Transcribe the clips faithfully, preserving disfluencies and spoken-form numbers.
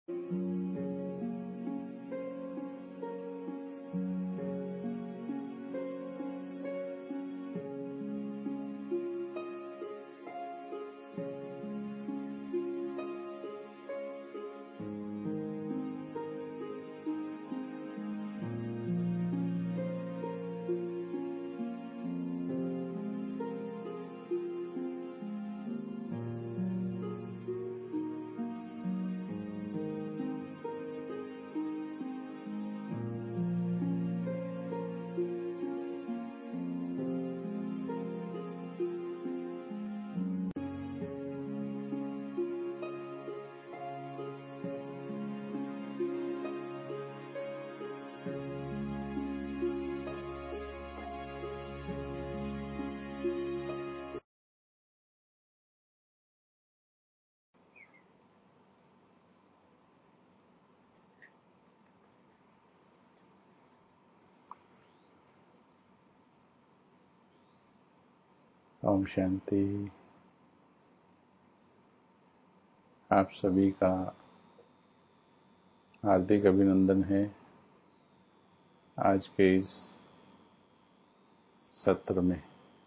ओम शांति। आप सभी का हार्दिक अभिनंदन है आज के इस सत्र में।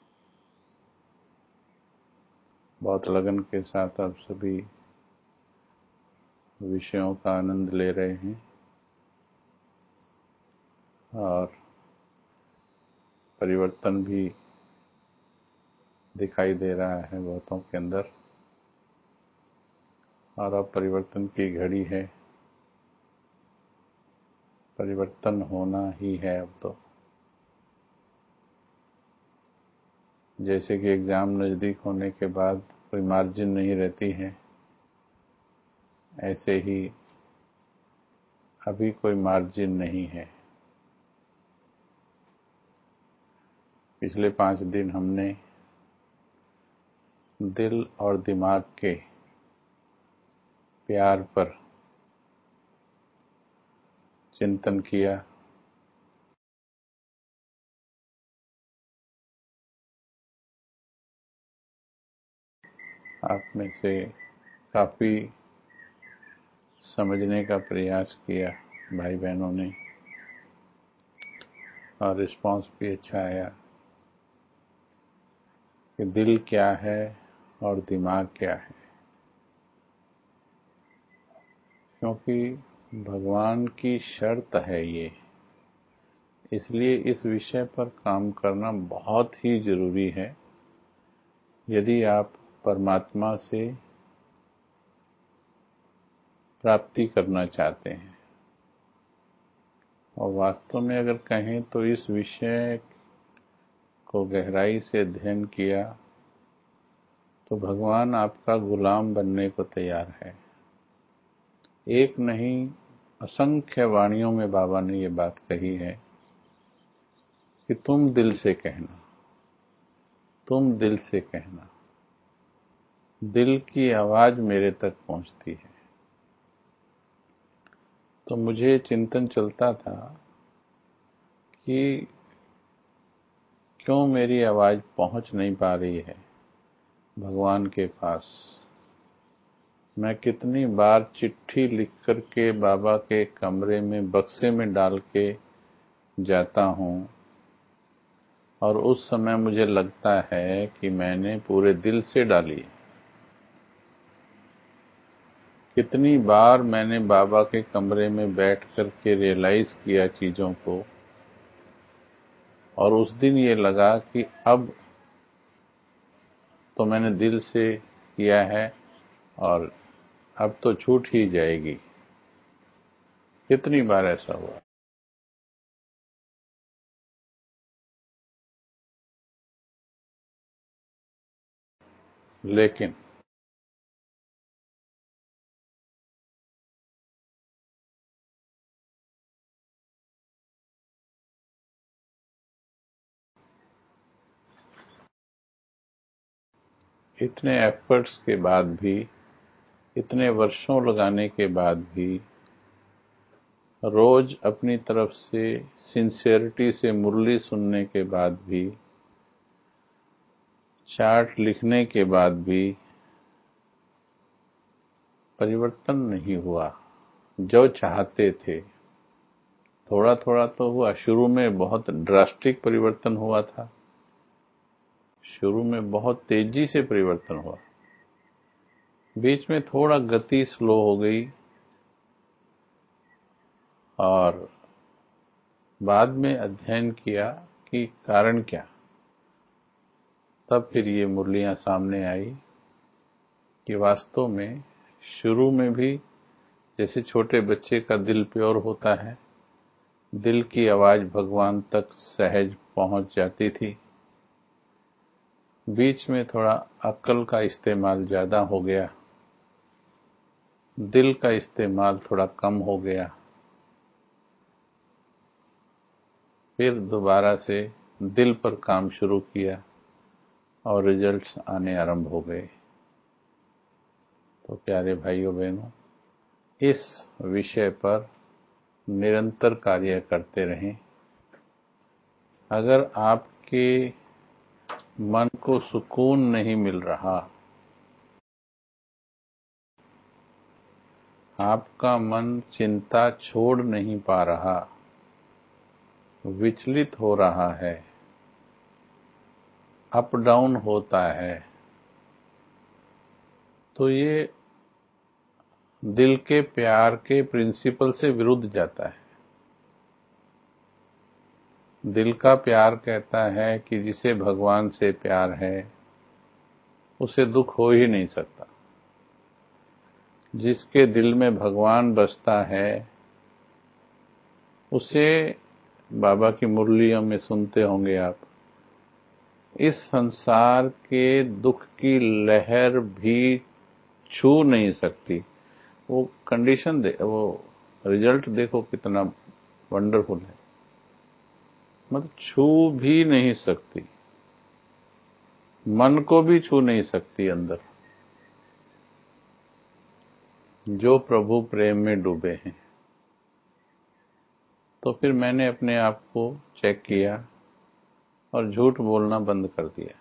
बहुत लगन के साथ आप सभी विषयों का आनंद ले रहे हैं और परिवर्तन भी दिखाई दे रहा है बहुतों के अंदर। और अब परिवर्तन की घड़ी है, परिवर्तन होना ही है अब तो। जैसे कि एग्ज़ाम नज़दीक होने के बाद कोई मार्जिन नहीं रहती है, ऐसे ही अभी कोई मार्जिन नहीं है। पिछले पाँच दिन हमने दिल और दिमाग के प्यार पर चिंतन किया। आप में से काफ़ी समझने का प्रयास किया भाई बहनों ने और रिस्पांस भी अच्छा आया कि दिल क्या है और दिमाग क्या है। क्योंकि भगवान की शर्त है ये, इसलिए इस विषय पर काम करना बहुत ही जरूरी है यदि आप परमात्मा से प्राप्ति करना चाहते हैं। और वास्तव में अगर कहें तो इस विषय को गहराई से अध्ययन किया तो भगवान आपका गुलाम बनने को तैयार है। एक नहीं असंख्य वाणियों में बाबा ने ये बात कही है कि तुम दिल से कहना, तुम दिल से कहना। दिल की आवाज मेरे तक पहुंचती है। तो मुझे चिंतन चलता था कि क्यों मेरी आवाज पहुंच नहीं पा रही है भगवान के पास। मैं कितनी बार चिट्ठी लिख कर के बाबा के कमरे में बक्से में डाल के जाता हूं और उस समय मुझे लगता है कि मैंने पूरे दिल से डाली। कितनी बार मैंने बाबा के कमरे में बैठ कर के रियलाइज किया चीजों को, और उस दिन ये लगा कि अब तो मैंने दिल से किया है और अब तो छूट ही जाएगी। कितनी बार ऐसा हुआ। लेकिन इतने एफर्ट्स के बाद भी, इतने वर्षों लगाने के बाद भी, रोज अपनी तरफ से सिंसियरिटी से मुरली सुनने के बाद भी, चार्ट लिखने के बाद भी परिवर्तन नहीं हुआ। जो चाहते थे, थोड़ा थोड़ा तो हुआ। शुरू में बहुत ड्रास्टिक परिवर्तन हुआ था, शुरू में बहुत तेजी से परिवर्तन हुआ, बीच में थोड़ा गति स्लो हो गई और बाद में अध्ययन किया कि कारण क्या। तब फिर ये मुरलियां सामने आई कि वास्तव में शुरू में भी जैसे छोटे बच्चे का दिल प्योर होता है, दिल की आवाज भगवान तक सहज पहुंच जाती थी। बीच में थोड़ा अक्ल का इस्तेमाल ज्यादा हो गया, दिल का इस्तेमाल थोड़ा कम हो गया। फिर दोबारा से दिल पर काम शुरू किया और रिजल्ट्स आने आरंभ हो गए। तो प्यारे भाइयों बहनों, इस विषय पर निरंतर कार्य करते रहें। अगर आपके मन को सुकून नहीं मिल रहा, आपका मन चिंता छोड़ नहीं पा रहा, विचलित हो रहा है, अप डाउन होता है, तो ये दिल के प्यार के प्रिंसिपल से विरुद्ध जाता है। दिल का प्यार कहता है कि जिसे भगवान से प्यार है उसे दुख हो ही नहीं सकता। जिसके दिल में भगवान बसता है उसे, बाबा की मुरलियों में सुनते होंगे आप, इस संसार के दुख की लहर भी छू नहीं सकती। वो कंडीशन दे, वो रिजल्ट देखो कितना वंडरफुल है। मतलब छू भी नहीं सकती, मन को भी छू नहीं सकती अंदर, जो प्रभु प्रेम में डूबे हैं। तो फिर मैंने अपने आप को चेक किया और झूठ बोलना बंद कर दिया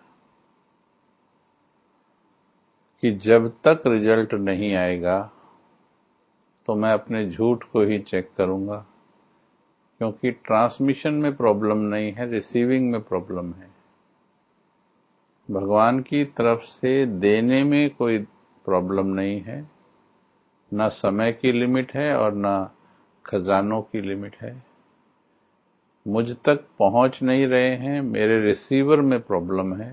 कि जब तक रिजल्ट नहीं आएगा तो मैं अपने झूठ को ही चेक करूंगा, क्योंकि ट्रांसमिशन में प्रॉब्लम नहीं है, रिसीविंग में प्रॉब्लम है। भगवान की तरफ से देने में कोई प्रॉब्लम नहीं है, ना समय की लिमिट है और ना खजानों की लिमिट है। मुझ तक पहुंच नहीं रहे हैं, मेरे रिसीवर में प्रॉब्लम है।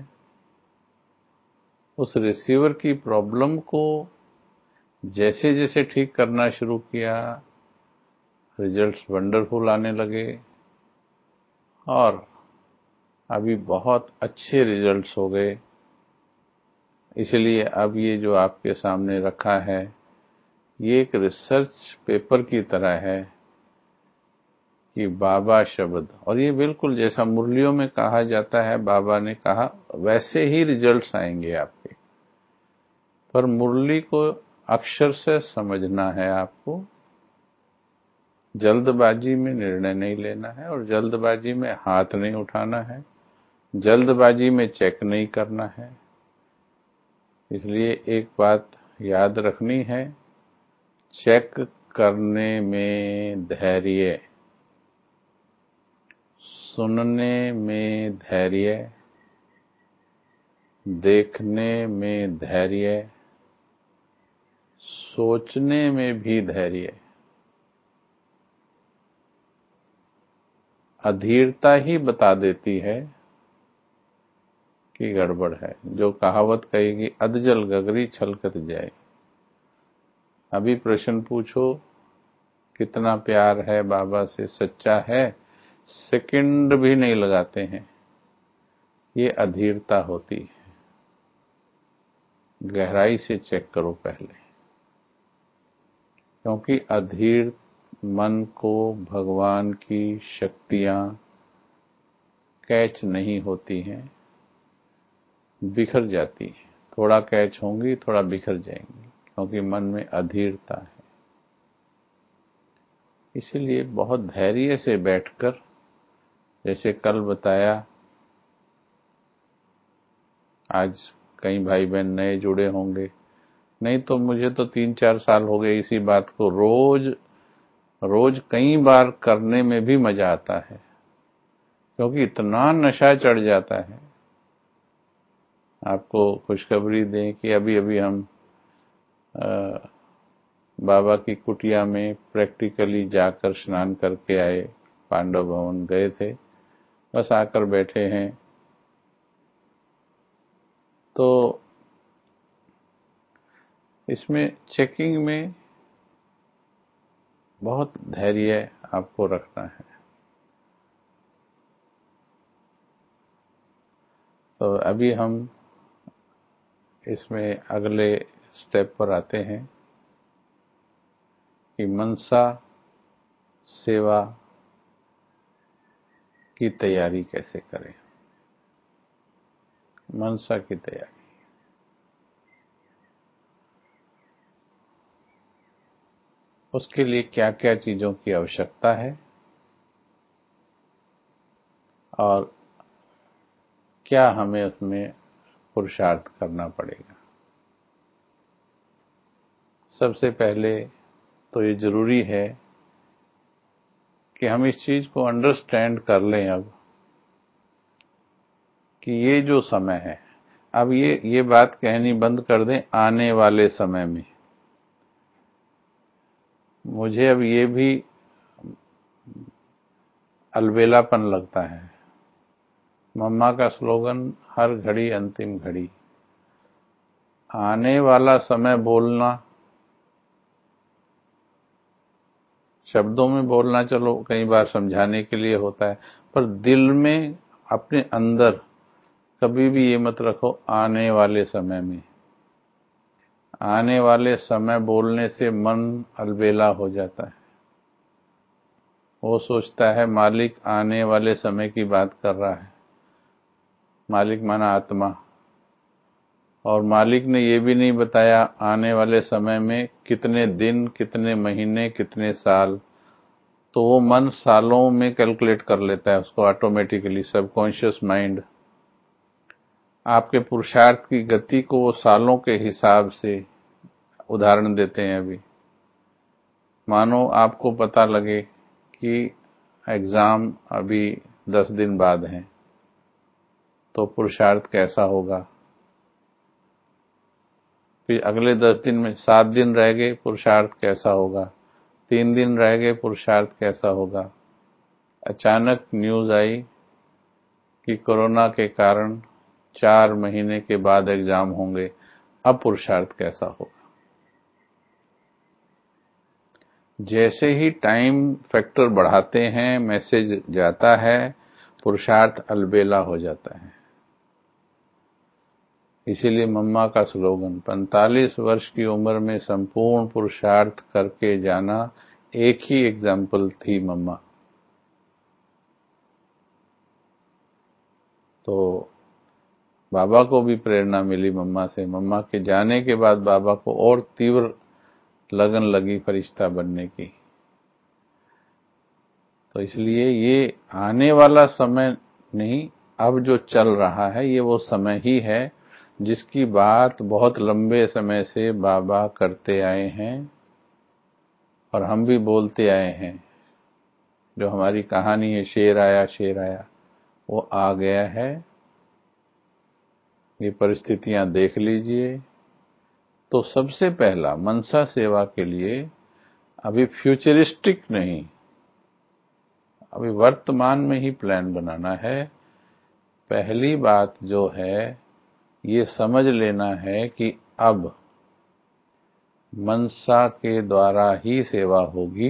उस रिसीवर की प्रॉब्लम को जैसे जैसे ठीक करना शुरू किया, रिजल्ट्स वंडरफुल आने लगे और अभी बहुत अच्छे रिजल्ट्स हो गए। इसलिए अब ये जो आपके सामने रखा है, ये एक रिसर्च पेपर की तरह है कि बाबा शब्द, और ये बिल्कुल जैसा मुरलियों में कहा जाता है, बाबा ने कहा वैसे ही रिजल्ट्स आएंगे आपके। पर मुरली को अक्षर से समझना है आपको, जल्दबाजी में निर्णय नहीं लेना है और जल्दबाजी में हाथ नहीं उठाना है, जल्दबाजी में चेक नहीं करना है। इसलिए एक बात याद रखनी है, चेक करने में धैर्य, सुनने में धैर्य, देखने में धैर्य, सोचने में भी धैर्य। अधीरता ही बता देती है कि गड़बड़ है। जो कहावत कहेगी अधजल गगरी छलकत जाए। अभी प्रश्न पूछो कितना प्यार है बाबा से, सच्चा है, सेकंड भी नहीं लगाते हैं। ये अधीरता होती है। गहराई से चेक करो पहले, क्योंकि अधीर मन को भगवान की शक्तियां कैच नहीं होती हैं, बिखर जाती हैं। थोड़ा कैच होंगी, थोड़ा बिखर जाएंगी, क्योंकि मन में अधीरता है। इसीलिए बहुत धैर्य से बैठकर, जैसे कल बताया, आज कई भाई बहन नए जुड़े होंगे, नहीं तो मुझे तो तीन चार साल हो गए इसी बात को रोज रोज कई बार करने में भी मजा आता है, क्योंकि इतना नशा चढ़ जाता है। आपको खुशखबरी दें कि अभी अभी हम आ, बाबा की कुटिया में प्रैक्टिकली जाकर स्नान करके आए, पांडव भवन गए थे, बस आकर बैठे हैं। तो इसमें चेकिंग में बहुत धैर्य आपको रखना है। तो अभी हम इसमें अगले स्टेप पर आते हैं कि मनसा सेवा की तैयारी कैसे करें। मनसा की तैयारी, उसके लिए क्या क्या चीजों की आवश्यकता है और क्या हमें उसमें पुरुषार्थ करना पड़ेगा। सबसे पहले तो ये जरूरी है कि हम इस चीज को अंडरस्टैंड कर लें अब कि ये जो समय है, अब ये ये बात कहनी बंद कर दें आने वाले समय में। मुझे अब ये भी अलबेलापन लगता है। मम्मा का स्लोगन हर घड़ी अंतिम घड़ी, आने वाला समय बोलना, शब्दों में बोलना चलो कई बार समझाने के लिए होता है, पर दिल में अपने अंदर कभी भी ये मत रखो आने वाले समय में। आने वाले समय बोलने से मन अलबेला हो जाता है। वो सोचता है मालिक आने वाले समय की बात कर रहा है। मालिक माना आत्मा, और मालिक ने ये भी नहीं बताया आने वाले समय में कितने दिन, कितने महीने, कितने साल। तो वो मन सालों में कैलकुलेट कर लेता है उसको ऑटोमेटिकली। सबकॉन्शियस माइंड आपके पुरुषार्थ की गति को वो सालों के हिसाब से, उदाहरण देते हैं अभी, मानो आपको पता लगे कि एग्जाम अभी दस दिन बाद है, तो पुरुषार्थ कैसा होगा। फिर अगले दस दिन में सात दिन रह गए, पुरुषार्थ कैसा होगा। तीन दिन रह गए, पुरुषार्थ कैसा होगा। अचानक न्यूज आई कि कोरोना के कारण चार महीने के बाद एग्जाम होंगे, अब पुरुषार्थ कैसा होगा। जैसे ही टाइम फैक्टर बढ़ाते हैं, मैसेज जाता है, पुरुषार्थ अलबेला हो जाता है। इसीलिए मम्मा का स्लोगन पैंतालीस वर्ष की उम्र में संपूर्ण पुरुषार्थ करके जाना, एक ही एग्जाम्पल थी मम्मा। तो बाबा को भी प्रेरणा मिली मम्मा से। मम्मा के जाने के बाद बाबा को और तीव्र लगन लगी फरिश्ता बनने की। तो इसलिए ये आने वाला समय नहीं, अब जो चल रहा है ये वो समय ही है जिसकी बात बहुत लंबे समय से बाबा करते आए हैं और हम भी बोलते आए हैं। जो हमारी कहानी है शेर आया शेर आया, वो आ गया है। ये परिस्थितियां देख लीजिए। तो सबसे पहला मनसा सेवा के लिए अभी फ्यूचरिस्टिक नहीं, अभी वर्तमान में ही प्लान बनाना है। पहली बात जो है ये समझ लेना है कि अब मनसा के द्वारा ही सेवा होगी।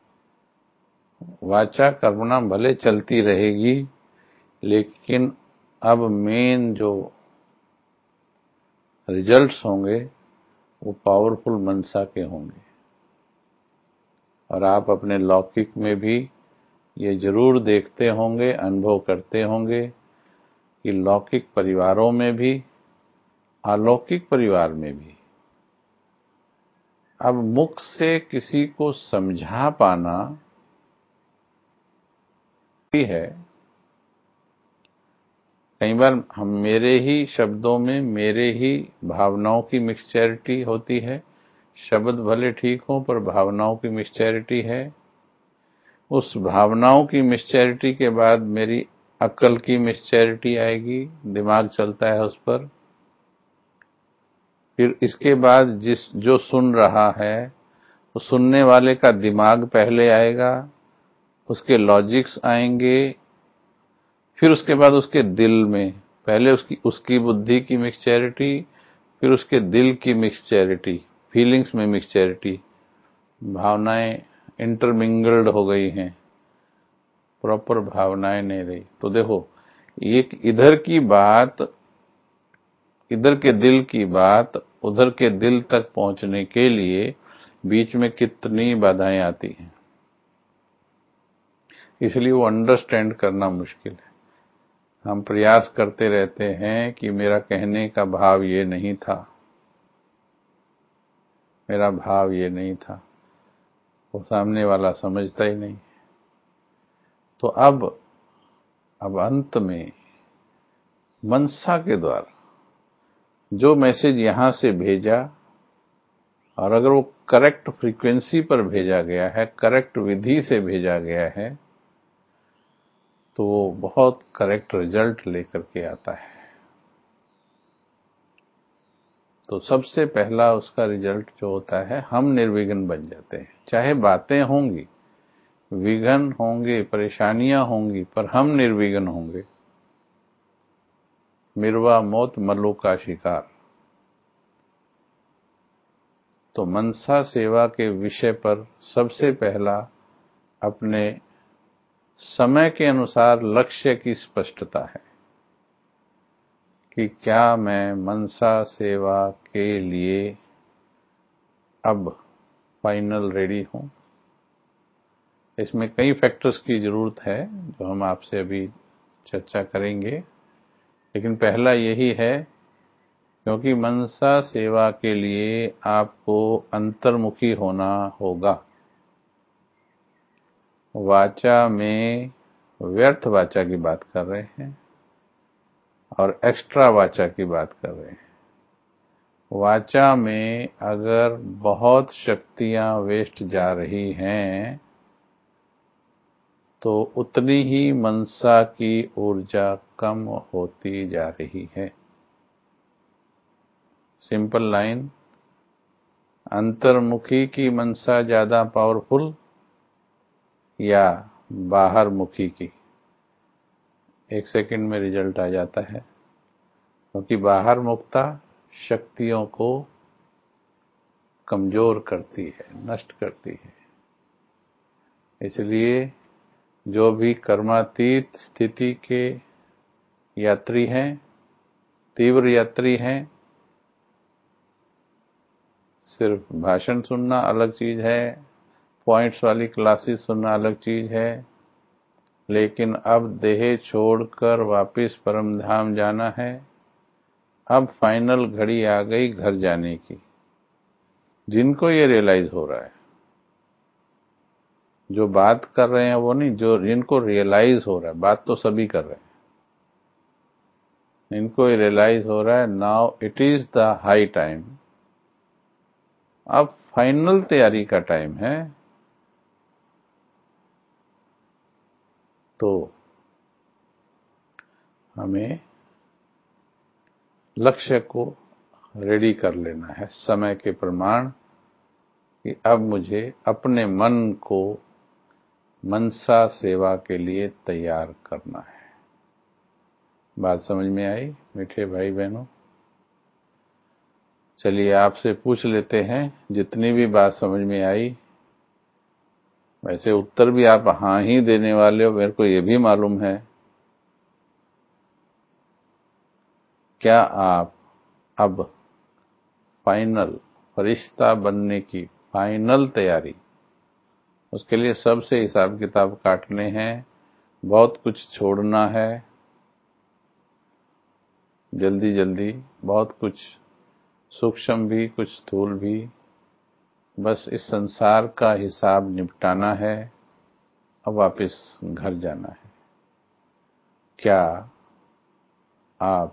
वाचा कर्मणा भले चलती रहेगी, लेकिन अब मेन जो रिजल्ट्स होंगे वो पावरफुल मनसा के होंगे। और आप अपने लौकिक में भी ये जरूर देखते होंगे, अनुभव करते होंगे कि लौकिक परिवारों में भी, अलौकिक परिवार में भी अब मुख से किसी को समझा पाना भी है। कई बार हम मेरे ही शब्दों में, मेरे ही भावनाओं की मिक्सचैरिटी होती है। शब्द भले ठीक हो पर भावनाओं की मिक्सचैरिटी है। उस भावनाओं की मिस्चैरिटी के बाद मेरी अक्ल की मिस्चैरिटी आएगी, दिमाग चलता है उस पर। फिर इसके बाद जिस जो सुन रहा है तो सुनने वाले का दिमाग पहले आएगा, उसके लॉजिक्स आएंगे, फिर उसके बाद उसके दिल में, पहले उसकी उसकी बुद्धि की मिक्सचैरिटी, फिर उसके दिल की मिक्सचैरिटी, फीलिंग्स में मिक्सचैरिटी, भावनाएं इंटरमिंगल्ड हो गई हैं, प्रॉपर भावनाएं नहीं रही। तो देखो, एक इधर की बात, इधर के दिल की बात उधर के दिल तक पहुंचने के लिए बीच में कितनी बाधाएं आती हैं, इसलिए वो अंडरस्टैंड करना मुश्किल है। हम प्रयास करते रहते हैं कि मेरा कहने का भाव ये नहीं था, मेरा भाव ये नहीं था, वो सामने वाला समझता ही नहीं। तो अब अब अंत में मनसा के द्वारा जो मैसेज यहां से भेजा, और अगर वो करेक्ट फ्रीक्वेंसी पर भेजा गया है, करेक्ट विधि से भेजा गया है, तो वो बहुत करेक्ट रिजल्ट लेकर के आता है। तो सबसे पहला उसका रिजल्ट जो होता है, हम निर्विघ्न बन जाते हैं। चाहे बातें होंगी, विघ्न होंगे, परेशानियां होंगी, पर हम निर्विघ्न होंगे। मिर्वा मौत मल्लू का शिकार। तो मनसा सेवा के विषय पर सबसे पहला अपने समय के अनुसार लक्ष्य की स्पष्टता है कि क्या मैं मनसा सेवा के लिए अब फाइनल रेडी हूं। इसमें कई फैक्टर्स की जरूरत है जो हम आपसे अभी चर्चा करेंगे, लेकिन पहला यही है, क्योंकि मनसा सेवा के लिए आपको अंतर्मुखी होना होगा। वाचा में व्यर्थ वाचा की बात कर रहे हैं और एक्स्ट्रा वाचा की बात कर रहे हैं। वाचा में अगर बहुत शक्तियां वेस्ट जा रही हैं तो उतनी ही मनसा की ऊर्जा कम होती जा रही है। सिंपल लाइन, अंतर्मुखी की मनसा ज्यादा पावरफुल या बाहर मुखी की? एक सेकंड में रिजल्ट आ जाता है, क्योंकि बाहर मुक्ता शक्तियों को कमजोर करती है, नष्ट करती है। इसलिए जो भी कर्मातीत स्थिति के यात्री हैं, तीव्र यात्री हैं, सिर्फ भाषण सुनना अलग चीज है, पॉइंट्स वाली क्लासेस सुनना अलग चीज है, लेकिन अब देह छोड़कर वापस परम धाम जाना है। अब फाइनल घड़ी आ गई घर जाने की। जिनको ये रियलाइज हो रहा है, जो बात कर रहे हैं वो नहीं, जो जिनको रियलाइज हो रहा है, बात तो सभी कर रहे हैं, इनको ये रियलाइज हो रहा है, now it is the high time, अब फाइनल तैयारी का टाइम है। तो हमें लक्ष्य को रेडी कर लेना है समय के प्रमाण, कि अब मुझे अपने मन को मनसा सेवा के लिए तैयार करना है। बात समझ में आई मीठे भाई बहनों? चलिए आपसे पूछ लेते हैं, जितनी भी बात समझ में आई। वैसे उत्तर भी आप हाँ ही देने वाले हो, मेरे को ये भी मालूम है। क्या आप अब फाइनल फरिश्ता बनने की फाइनल तैयारी, उसके लिए सबसे हिसाब किताब काटने हैं, बहुत कुछ छोड़ना है, जल्दी जल्दी बहुत कुछ सूक्ष्म भी कुछ स्थूल भी, बस इस संसार का हिसाब निपटाना है, अब वापस घर जाना है। क्या आप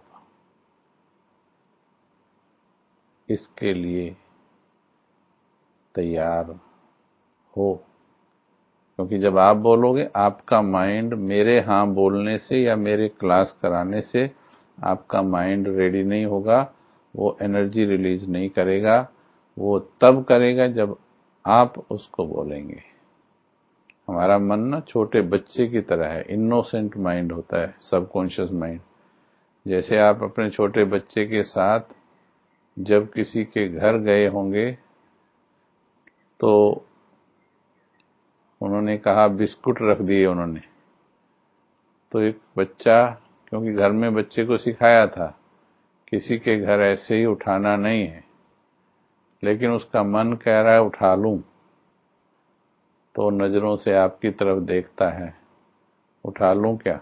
इसके लिए तैयार हो? क्योंकि जब आप बोलोगे, आपका माइंड मेरे हाँ बोलने से या मेरे क्लास कराने से आपका माइंड रेडी नहीं होगा, वो एनर्जी रिलीज नहीं करेगा। वो तब करेगा जब आप उसको बोलेंगे। हमारा मन ना छोटे बच्चे की तरह है, इनोसेंट माइंड होता है, सबकॉन्शियस माइंड। जैसे आप अपने छोटे बच्चे के साथ जब किसी के घर गए होंगे तो उन्होंने कहा बिस्कुट रख दिए उन्होंने, तो एक बच्चा, क्योंकि घर में बच्चे को सिखाया था किसी के घर ऐसे ही उठाना नहीं है, लेकिन उसका मन कह रहा है उठा लूं, तो नजरों से आपकी तरफ देखता है, उठा लूं क्या?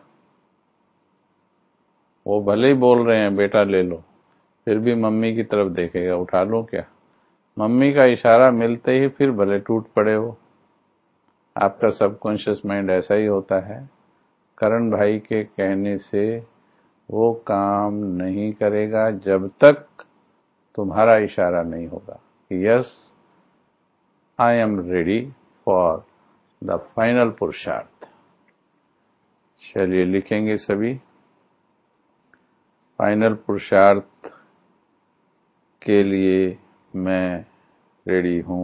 वो भले ही बोल रहे हैं बेटा ले लो, फिर भी मम्मी की तरफ देखेगा, उठा लूं क्या? मम्मी का इशारा मिलते ही फिर भले टूट पड़े वो। आपका सबकॉन्शियस माइंड ऐसा ही होता है। करण भाई के कहने से वो काम नहीं करेगा जब तक तुम्हारा इशारा नहीं होगा कि yes I am ready for the final पुरुषार्थ। चलिए लिखेंगे सभी, फाइनल पुरुषार्थ के लिए मैं रेडी हूं।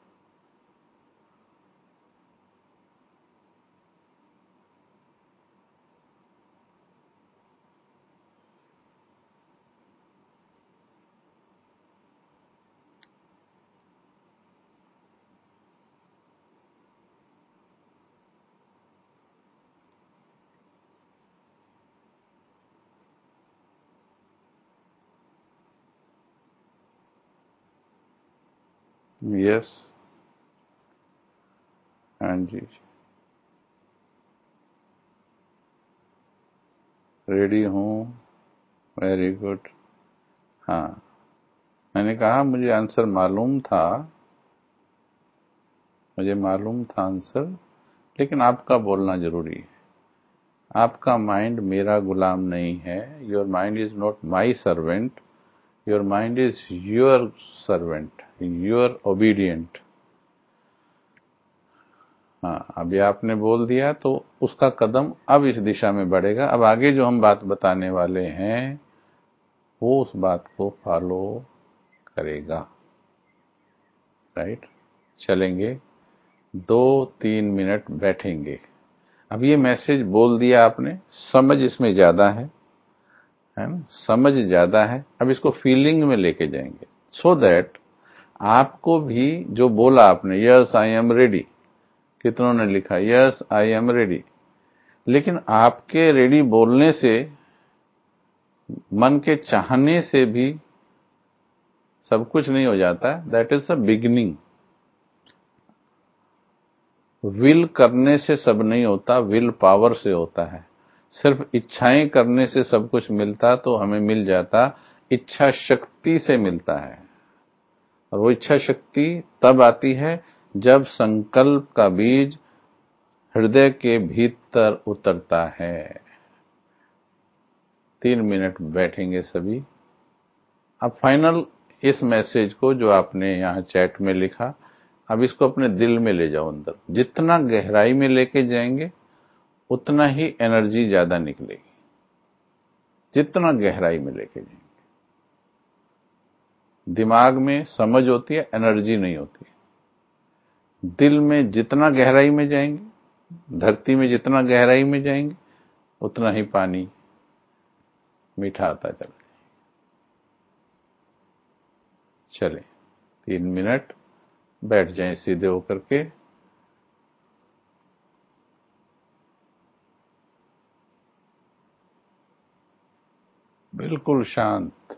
यस, हाँ जी, रेडी हूं, वेरी गुड। हाँ, मैंने कहा मुझे आंसर मालूम था, मुझे मालूम था आंसर, लेकिन आपका बोलना जरूरी है। आपका माइंड मेरा गुलाम नहीं है। Your mind is not my servant, your mind is your servant, your obedient. हाँ, अभी आपने बोल दिया तो उसका कदम अब इस दिशा में बढ़ेगा। अब आगे जो हम बात बताने वाले हैं वो उस बात को फॉलो करेगा। राइट, चलेंगे, दो तीन मिनट बैठेंगे। अब ये मैसेज बोल दिया आपने, समझ इसमें ज्यादा है है ना, समझ ज्यादा है। अब इसको फीलिंग में लेके जाएंगे, सो so दैट आपको भी जो बोला आपने, यस आई एम रेडी, कितनों ने लिखा यस आई एम रेडी, लेकिन आपके रेडी बोलने से, मन के चाहने से भी सब कुछ नहीं हो जाता। That is a beginning. Will करने से सब नहीं होता, विल पावर से होता है। सिर्फ इच्छाएं करने से सब कुछ मिलता तो हमें मिल जाता, इच्छा शक्ति से मिलता है। और वो इच्छा शक्ति तब आती है जब संकल्प का बीज हृदय के भीतर उतरता है। तीन मिनट बैठेंगे सभी। अब फाइनल इस मैसेज को जो आपने यहाँ चैट में लिखा, अब इसको अपने दिल में ले जाओ अंदर। जितना गहराई में लेके जाएंगे उतना ही एनर्जी ज्यादा निकलेगी। जितना गहराई में लेके जाएंगे, दिमाग में समझ होती है, एनर्जी नहीं होती। दिल में जितना गहराई में जाएंगे, धरती में जितना गहराई में जाएंगे, उतना ही पानी मीठा आता चले। चले, तीन मिनट बैठ जाएं सीधे होकर के। बिल्कुल शांत,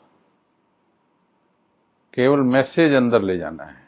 केवल मैसेज अंदर ले जाना है।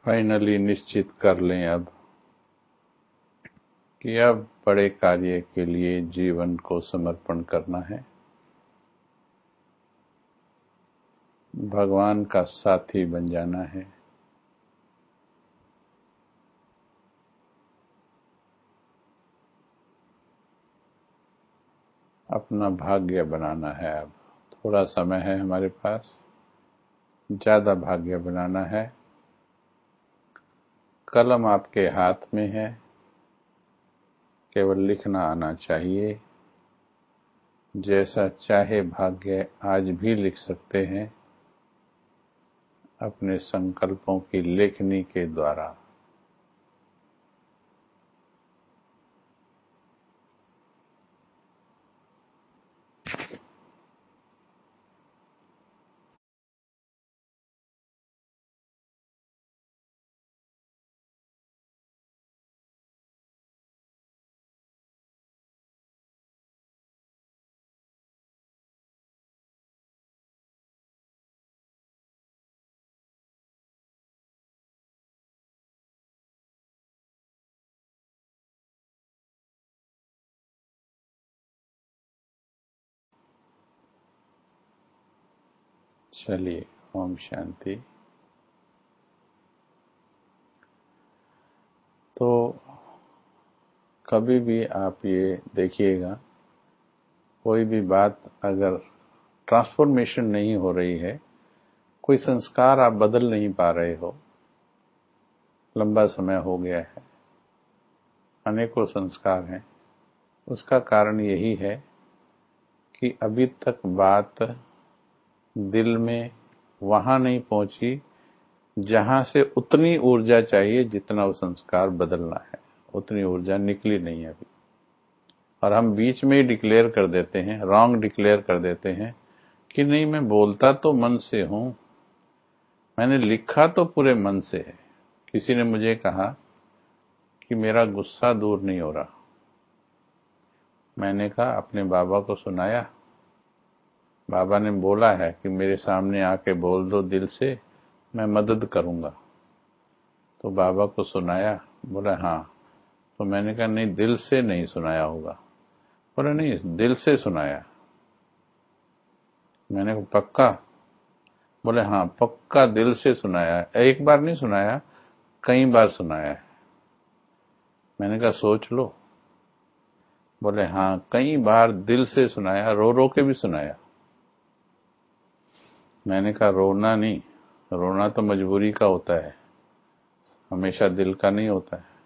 फाइनली निश्चित कर लें अब कि अब बड़े कार्य के लिए जीवन को समर्पण करना है, भगवान का साथी बन जाना है। अपना भाग्य बनाना है। अब थोड़ा समय है हमारे पास, ज्यादा भाग्य बनाना है। कलम आपके हाथ में है, केवल लिखना आना चाहिए। जैसा चाहे भाग्य आज भी लिख सकते हैं अपने संकल्पों की लेखनी के द्वारा। चलिए, ओम शांति। तो कभी भी आप ये देखिएगा, कोई भी बात अगर ट्रांसफॉर्मेशन नहीं हो रही है, कोई संस्कार आप बदल नहीं पा रहे हो, लंबा समय हो गया है, अनेकों संस्कार हैं, उसका कारण यही है कि अभी तक बात दिल में वहां नहीं पहुंची जहां से उतनी ऊर्जा चाहिए जितना वो संस्कार बदलना है। उतनी ऊर्जा निकली नहीं अभी, और हम बीच में ही डिक्लेयर कर देते हैं, रॉन्ग डिक्लेयर कर देते हैं कि नहीं, मैं बोलता तो मन से हूं, मैंने लिखा तो पूरे मन से है। किसी ने मुझे कहा कि मेरा गुस्सा दूर नहीं हो रहा। मैंने कहा अपने बाबा को सुनाया? बाबा ने बोला है कि मेरे सामने आके बोल दो दिल से, मैं मदद करूंगा। तो बाबा को सुनाया? बोला हाँ। तो मैंने कहा नहीं, दिल से नहीं सुनाया होगा। बोला नहीं, दिल से सुनाया। मैंने कहा पक्का? बोले हाँ पक्का दिल से सुनाया, एक बार नहीं सुनाया, कई बार सुनाया है। मैंने कहा सोच लो। बोले हाँ कई बार दिल से सुनाया, रो रो के भी सुनाया। मैंने कहा रोना नहीं, रोना तो मजबूरी का होता है, हमेशा दिल का नहीं होता है।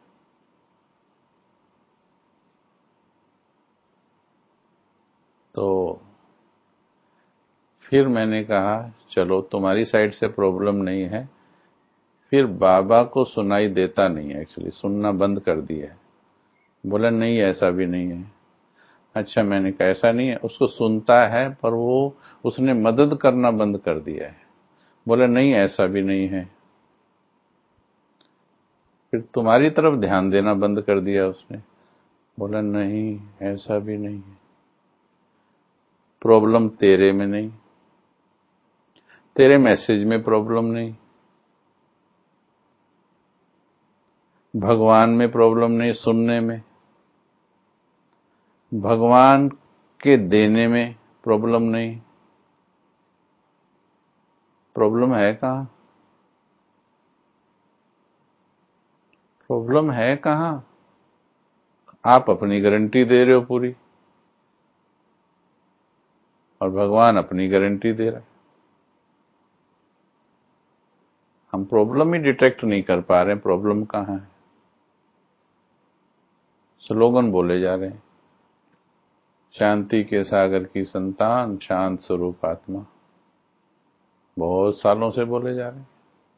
तो फिर मैंने कहा चलो तुम्हारी साइड से प्रॉब्लम नहीं है। फिर बाबा को सुनाई देता नहीं है, एक्चुअली सुनना बंद कर दिया है। बोला नहीं ऐसा भी नहीं है। अच्छा, मैंने कहा ऐसा नहीं है, उसको सुनता है पर वो उसने मदद करना बंद कर दिया है। बोला नहीं ऐसा भी नहीं है। फिर तुम्हारी तरफ ध्यान देना बंद कर दिया उसने। बोला नहीं ऐसा भी नहीं है। प्रॉब्लम तेरे में नहीं, तेरे मैसेज में प्रॉब्लम नहीं, भगवान में प्रॉब्लम नहीं, सुनने में, भगवान के देने में प्रॉब्लम नहीं। प्रॉब्लम है कहां? प्रॉब्लम है कहां? आप अपनी गारंटी दे रहे हो पूरी, और भगवान अपनी गारंटी दे रहा है। हम प्रॉब्लम ही डिटेक्ट नहीं कर पा रहे हैं, प्रॉब्लम कहां है। स्लोगन बोले जा रहे हैं, शांति के सागर की संतान, शांत स्वरूप आत्मा, बहुत सालों से बोले जा रहे हैं।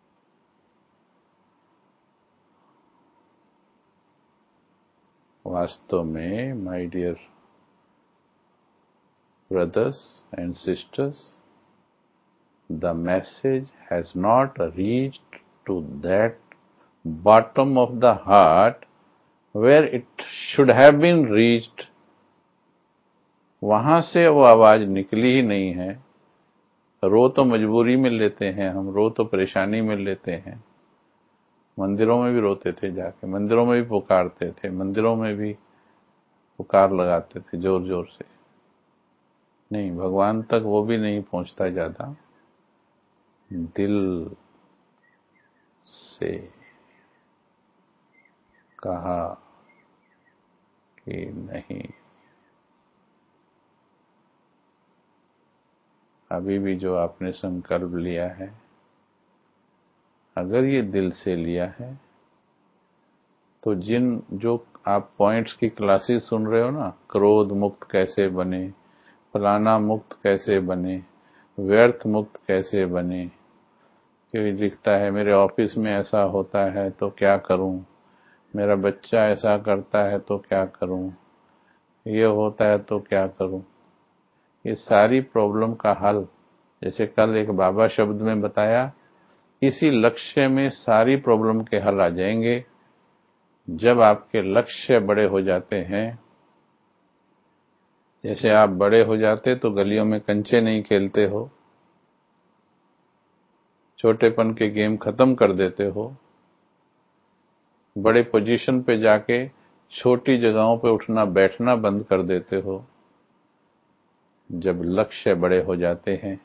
वास्तव में my dear brothers and sisters, the message has not reached to that bottom of the heart where it should have been reached. वहां से वो आवाज निकली ही नहीं है। रो तो मजबूरी में लेते हैं हम, रो तो परेशानी में लेते हैं, मंदिरों में भी रोते थे, जाके मंदिरों में भी पुकारते थे, मंदिरों में भी पुकार लगाते थे जोर जोर से। नहीं, भगवान तक वो भी नहीं पहुंचता ज्यादा, दिल से कहा कि नहीं, अभी भी जो आपने संकल्प लिया है, अगर ये दिल से लिया है तो जिन जो आप पॉइंट्स की क्लासेस सुन रहे हो ना, क्रोध मुक्त कैसे बने, फलाना मुक्त कैसे बने, व्यर्थ मुक्त कैसे बने, कोई लिखता है मेरे ऑफिस में ऐसा होता है तो क्या करूं, मेरा बच्चा ऐसा करता है तो क्या करूं, ये होता है तो क्या करूं, ये सारी प्रॉब्लम का हल, जैसे कल एक बाबा शब्द में बताया, इसी लक्ष्य में सारी प्रॉब्लम के हल आ जाएंगे। जब आपके लक्ष्य बड़े हो जाते हैं, जैसे आप बड़े हो जाते तो गलियों में कंचे नहीं खेलते हो, छोटेपन के गेम खत्म कर देते हो, बड़े पोजीशन पे जाके छोटी जगहों पे उठना बैठना बंद कर देते हो। जब लक्ष्य बड़े हो जाते हैं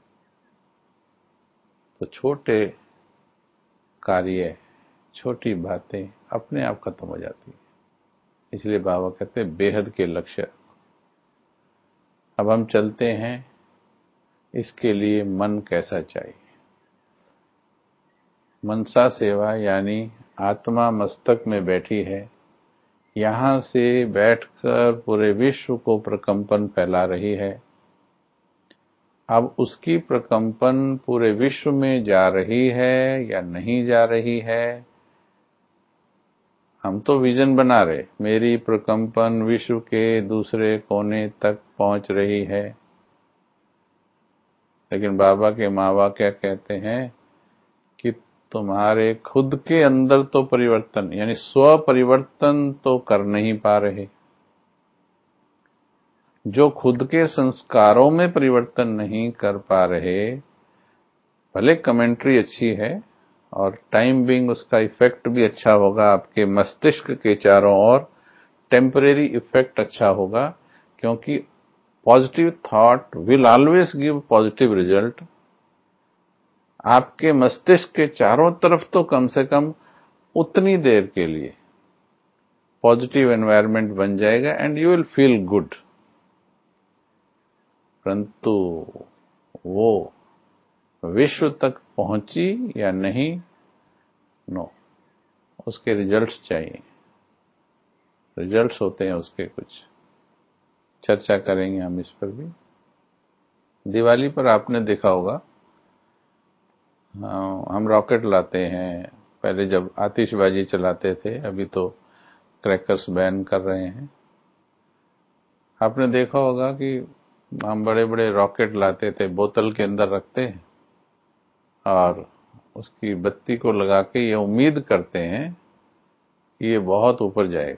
तो छोटे कार्य, छोटी बातें अपने आप खत्म हो जाती है। इसलिए बाबा कहते हैं बेहद के लक्ष्य। अब हम चलते हैं, इसके लिए मन कैसा चाहिए। मनसा सेवा यानी आत्मा मस्तक में बैठी है, यहां से बैठकर पूरे विश्व को प्रकंपन फैला रही है। अब उसकी प्रकंपन पूरे विश्व में जा रही है या नहीं जा रही है, हम तो विजन बना रहे, मेरी प्रकंपन विश्व के दूसरे कोने तक पहुंच रही है। लेकिन बाबा के मावा क्या कहते हैं कि तुम्हारे खुद के अंदर तो परिवर्तन यानी स्व परिवर्तन तो कर नहीं पा रहे। जो खुद के संस्कारों में परिवर्तन नहीं कर पा रहे, भले कमेंट्री अच्छी है और टाइम बिंग उसका इफेक्ट भी अच्छा होगा, आपके मस्तिष्क के चारों ओर टेम्परेरी इफेक्ट अच्छा होगा, क्योंकि positive thought will always give positive result. आपके मस्तिष्क के चारों तरफ तो कम से कम उतनी देर के लिए पॉजिटिव एनवायरनमेंट बन जाएगा and you will feel good. परंतु वो विश्व तक पहुंची या नहीं, नो, उसके रिजल्ट्स चाहिए। रिजल्ट्स होते हैं उसके, कुछ चर्चा करेंगे हम इस पर भी। दिवाली पर आपने देखा होगा, हम रॉकेट लाते हैं, पहले जब आतिशबाजी चलाते थे, अभी तो क्रैकर्स बैन कर रहे हैं। आपने देखा होगा कि हम बड़े बड़े रॉकेट लाते थे, बोतल के अंदर रखते हैं और उसकी बत्ती को लगा के ये उम्मीद करते हैं कि ये बहुत ऊपर जाएगा।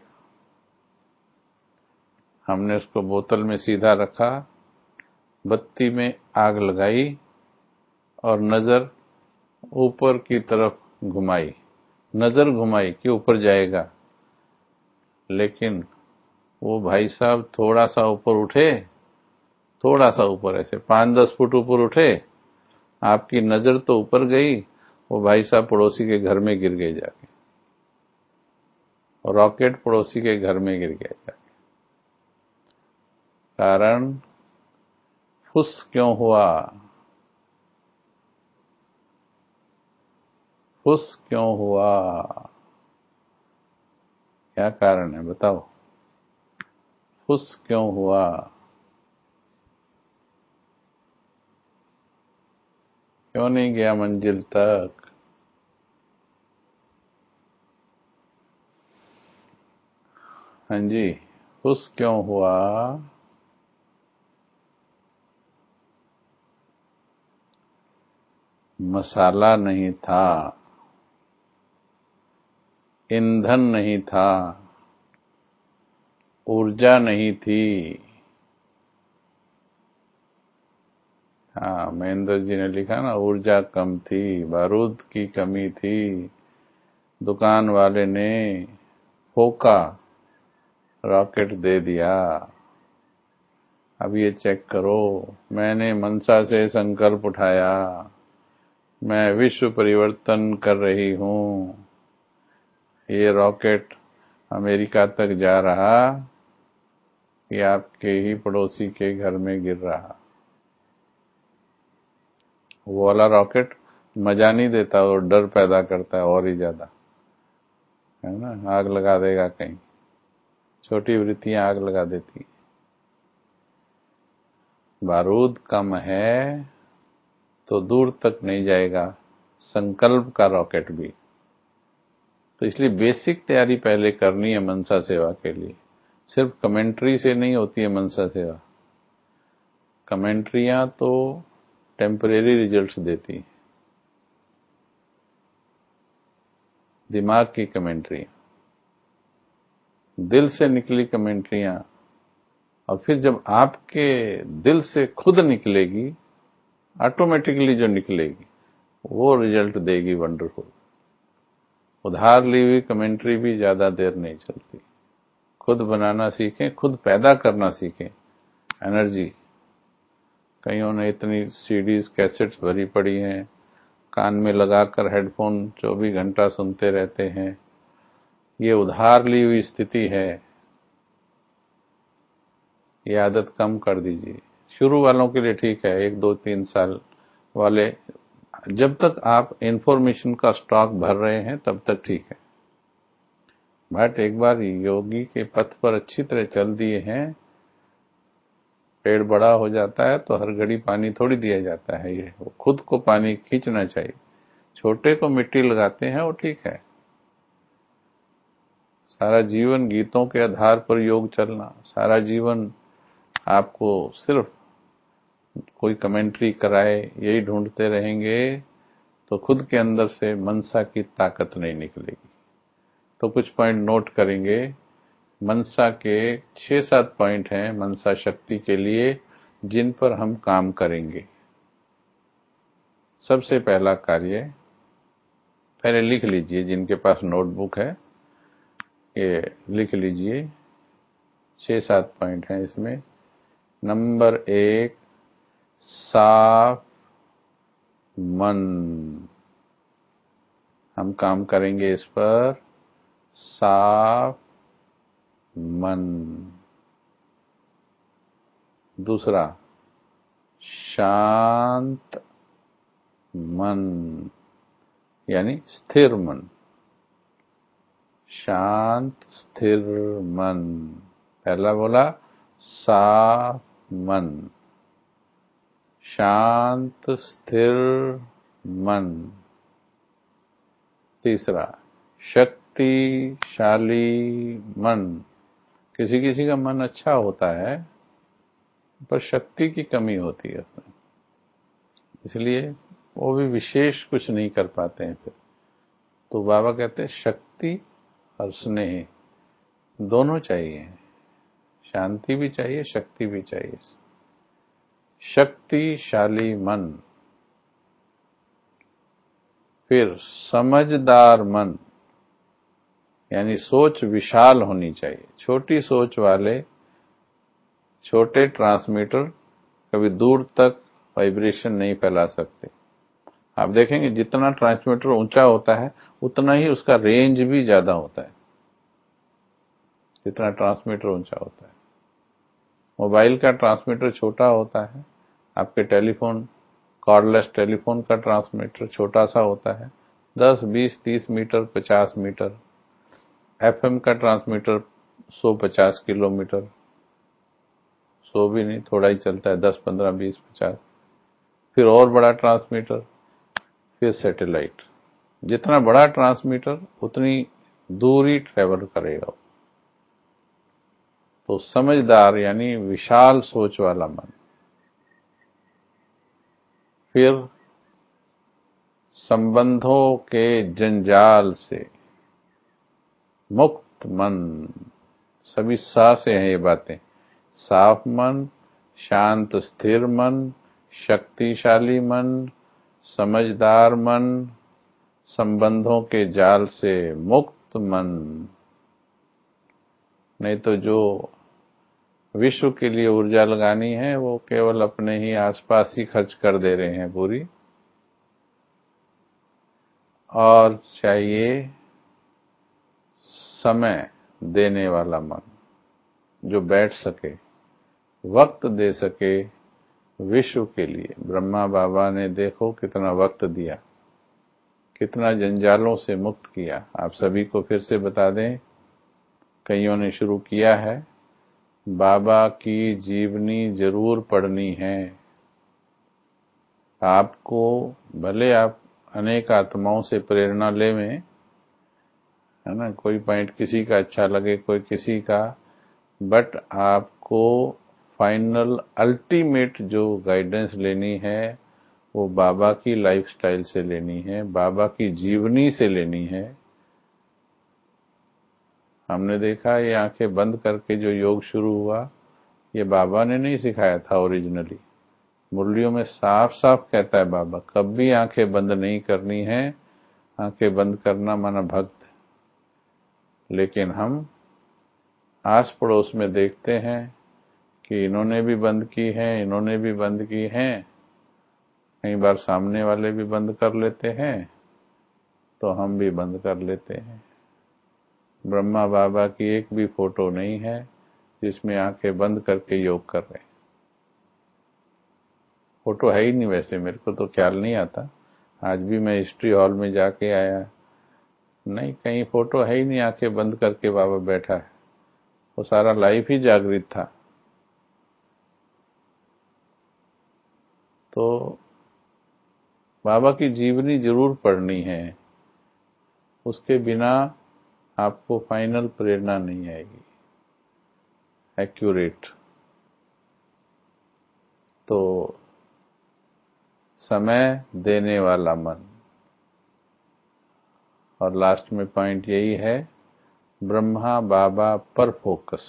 हमने उसको बोतल में सीधा रखा, बत्ती में आग लगाई और नजर ऊपर की तरफ घुमाई, नजर घुमाई कि ऊपर जाएगा। लेकिन वो भाई साहब थोड़ा सा ऊपर उठे, थोड़ा सा ऊपर, ऐसे पांच दस फुट ऊपर उठे, आपकी नजर तो ऊपर गई, वो भाई साहब पड़ोसी के घर में गिर गए जाके, और रॉकेट पड़ोसी के घर में गिर गया जाके। कारण फुस क्यों हुआ, फुस क्यों हुआ, क्या कारण है बताओ, फुस क्यों हुआ। क्यों नहीं गया मंजिल तक। हाँ जी, फुस क्यों हुआ। मसाला नहीं था, ईंधन नहीं था, ऊर्जा नहीं थी। हाँ, महेंद्र जी ने लिखा ना, ऊर्जा कम थी, बारूद की कमी थी, दुकान वाले ने फोका रॉकेट दे दिया। अब ये चेक करो, मैंने मनसा से संकल्प उठाया, मैं विश्व परिवर्तन कर रही हूं, ये रॉकेट अमेरिका तक जा रहा कि आपके ही पड़ोसी के घर में गिर रहा। वो वाला रॉकेट मजा नहीं देता और डर पैदा करता है और ही ज्यादा, है ना, आग लगा देगा कहीं, छोटी वृत्तियां आग लगा देती। बारूद कम है तो दूर तक नहीं जाएगा संकल्प का रॉकेट भी। तो इसलिए बेसिक तैयारी पहले करनी है मनसा सेवा के लिए। सिर्फ कमेंट्री से नहीं होती है मनसा सेवा। कमेंट्रियां तो टेम्परेरी रिजल्ट्स देती हैं, दिमाग की कमेंट्रियां, दिल से निकली कमेंट्रियां, और फिर जब आपके दिल से खुद निकलेगी, ऑटोमेटिकली जो निकलेगी वो रिजल्ट देगी वंडरफुल। उधार ली हुई कमेंट्री भी ज्यादा देर नहीं चलती। खुद बनाना सीखें, खुद पैदा करना सीखें एनर्जी। कईयों ने इतनी सीडीज कैसेट्स भरी पड़ी हैं, कान में लगाकर हेडफोन चौबीस घंटा सुनते रहते हैं। ये उधार ली हुई स्थिति है, ये आदत कम कर दीजिए। शुरू वालों के लिए ठीक है, एक दो तीन साल वाले, जब तक आप इंफॉर्मेशन का स्टॉक भर रहे हैं तब तक ठीक है। बट एक बार योगी के पथ पर अच्छी तरह चल दिए हैं, पेड़ बड़ा हो जाता है तो हर घड़ी पानी थोड़ी दिया जाता है, ये वो खुद को पानी खींचना चाहिए। छोटे को मिट्टी लगाते हैं वो ठीक है। सारा जीवन गीतों के आधार पर योग चलना, सारा जीवन आपको सिर्फ कोई कमेंट्री कराए यही ढूंढते रहेंगे तो खुद के अंदर से मनसा की ताकत नहीं निकलेगी। तो कुछ पॉइंट नोट करेंगे। मनसा के छह सात पॉइंट हैं मनसा शक्ति के लिए, जिन पर हम काम करेंगे। सबसे पहला कार्य, पहले लिख लीजिए, जिनके पास नोटबुक है ये लिख लीजिए, छह सात पॉइंट हैं इसमें। नंबर एक, साफ मन। हम काम करेंगे इस पर, साफ मन। दूसरा, शांत मन, यानी स्थिर मन। शांत स्थिर मन। पहला बोला साफ मन, शांत स्थिर मन। तीसरा, शक्तिशाली मन। किसी किसी का मन अच्छा होता है पर शक्ति की कमी होती है उसमें, इसलिए वो भी विशेष कुछ नहीं कर पाते हैं फिर। तो बाबा कहते हैं शक्ति और स्नेह दोनों चाहिए, शांति भी चाहिए, शक्ति भी चाहिए। शक्तिशाली मन। फिर समझदार मन, यानी सोच विशाल होनी चाहिए। छोटी सोच वाले छोटे ट्रांसमीटर कभी दूर तक वाइब्रेशन नहीं फैला सकते। आप देखेंगे जितना ट्रांसमीटर ऊंचा होता है उतना ही उसका रेंज भी ज्यादा होता है, जितना ट्रांसमीटर ऊंचा होता है। मोबाइल का ट्रांसमीटर छोटा होता है, आपके टेलीफोन, कॉर्डलेस टेलीफोन का ट्रांसमीटर छोटा सा होता है, दस, बीस, तीस मीटर, पचास मीटर। एफएम का ट्रांसमीटर सौ पचास किलोमीटर, सौ भी नहीं, थोड़ा ही चलता है, दस, पंद्रह, बीस, पचास। फिर और बड़ा ट्रांसमीटर, फिर सैटेलाइट। जितना बड़ा ट्रांसमीटर उतनी दूरी ट्रेवल करेगा। तो समझदार यानी विशाल सोच वाला मन। फिर संबंधों के जंजाल से मुक्त मन। सभी सा से हैं ये बातें। साफ मन, शांत स्थिर मन, शक्तिशाली मन, समझदार मन, संबंधों के जाल से मुक्त मन। नहीं तो जो विश्व के लिए ऊर्जा लगानी है वो केवल अपने ही आसपास ही खर्च कर दे रहे हैं पूरी, और चाहिए समय देने वाला मन जो बैठ सके, वक्त दे सके विश्व के लिए। ब्रह्मा बाबा ने देखो कितना वक्त दिया, कितना जंजालों से मुक्त किया। आप सभी को फिर से बता दें, कईयों ने शुरू किया है, बाबा की जीवनी जरूर पढ़नी है। आपको भले आप अनेक आत्माओं से प्रेरणा लेवें, है ना, कोई पॉइंट किसी का अच्छा लगे, कोई किसी का, बट आपको फाइनल अल्टीमेट जो गाइडेंस लेनी है वो बाबा की लाइफस्टाइल से लेनी है, बाबा की जीवनी से लेनी है। हमने देखा ये आंखें बंद करके जो योग शुरू हुआ, ये बाबा ने नहीं सिखाया था ओरिजिनली। मुरलियों में साफ साफ कहता है बाबा, कभी आंखें बंद नहीं करनी है। आंखें बंद करना माना भक्त। लेकिन हम आस पड़ोस में देखते हैं कि इन्होंने भी बंद की है, इन्होंने भी बंद की है, कई बार सामने वाले भी बंद कर लेते हैं तो हम भी बंद कर लेते हैं। ब्रह्मा बाबा की एक भी फोटो नहीं है जिसमें आंखें बंद करके योग कर रहे हैं। फोटो है ही नहीं, वैसे मेरे को तो ख्याल नहीं आता। आज भी मैं हिस्ट्री हॉल में जाके आया, नहीं कहीं फोटो है ही नहीं आंखें बंद करके बाबा बैठा है। वो सारा लाइफ ही जागृत था। तो बाबा की जीवनी जरूर पढ़नी है, उसके बिना आपको फाइनल प्रेरणा नहीं आएगी एक्यूरेट। तो समय देने वाला मन, और लास्ट में पॉइंट यही है, ब्रह्मा बाबा पर फोकस।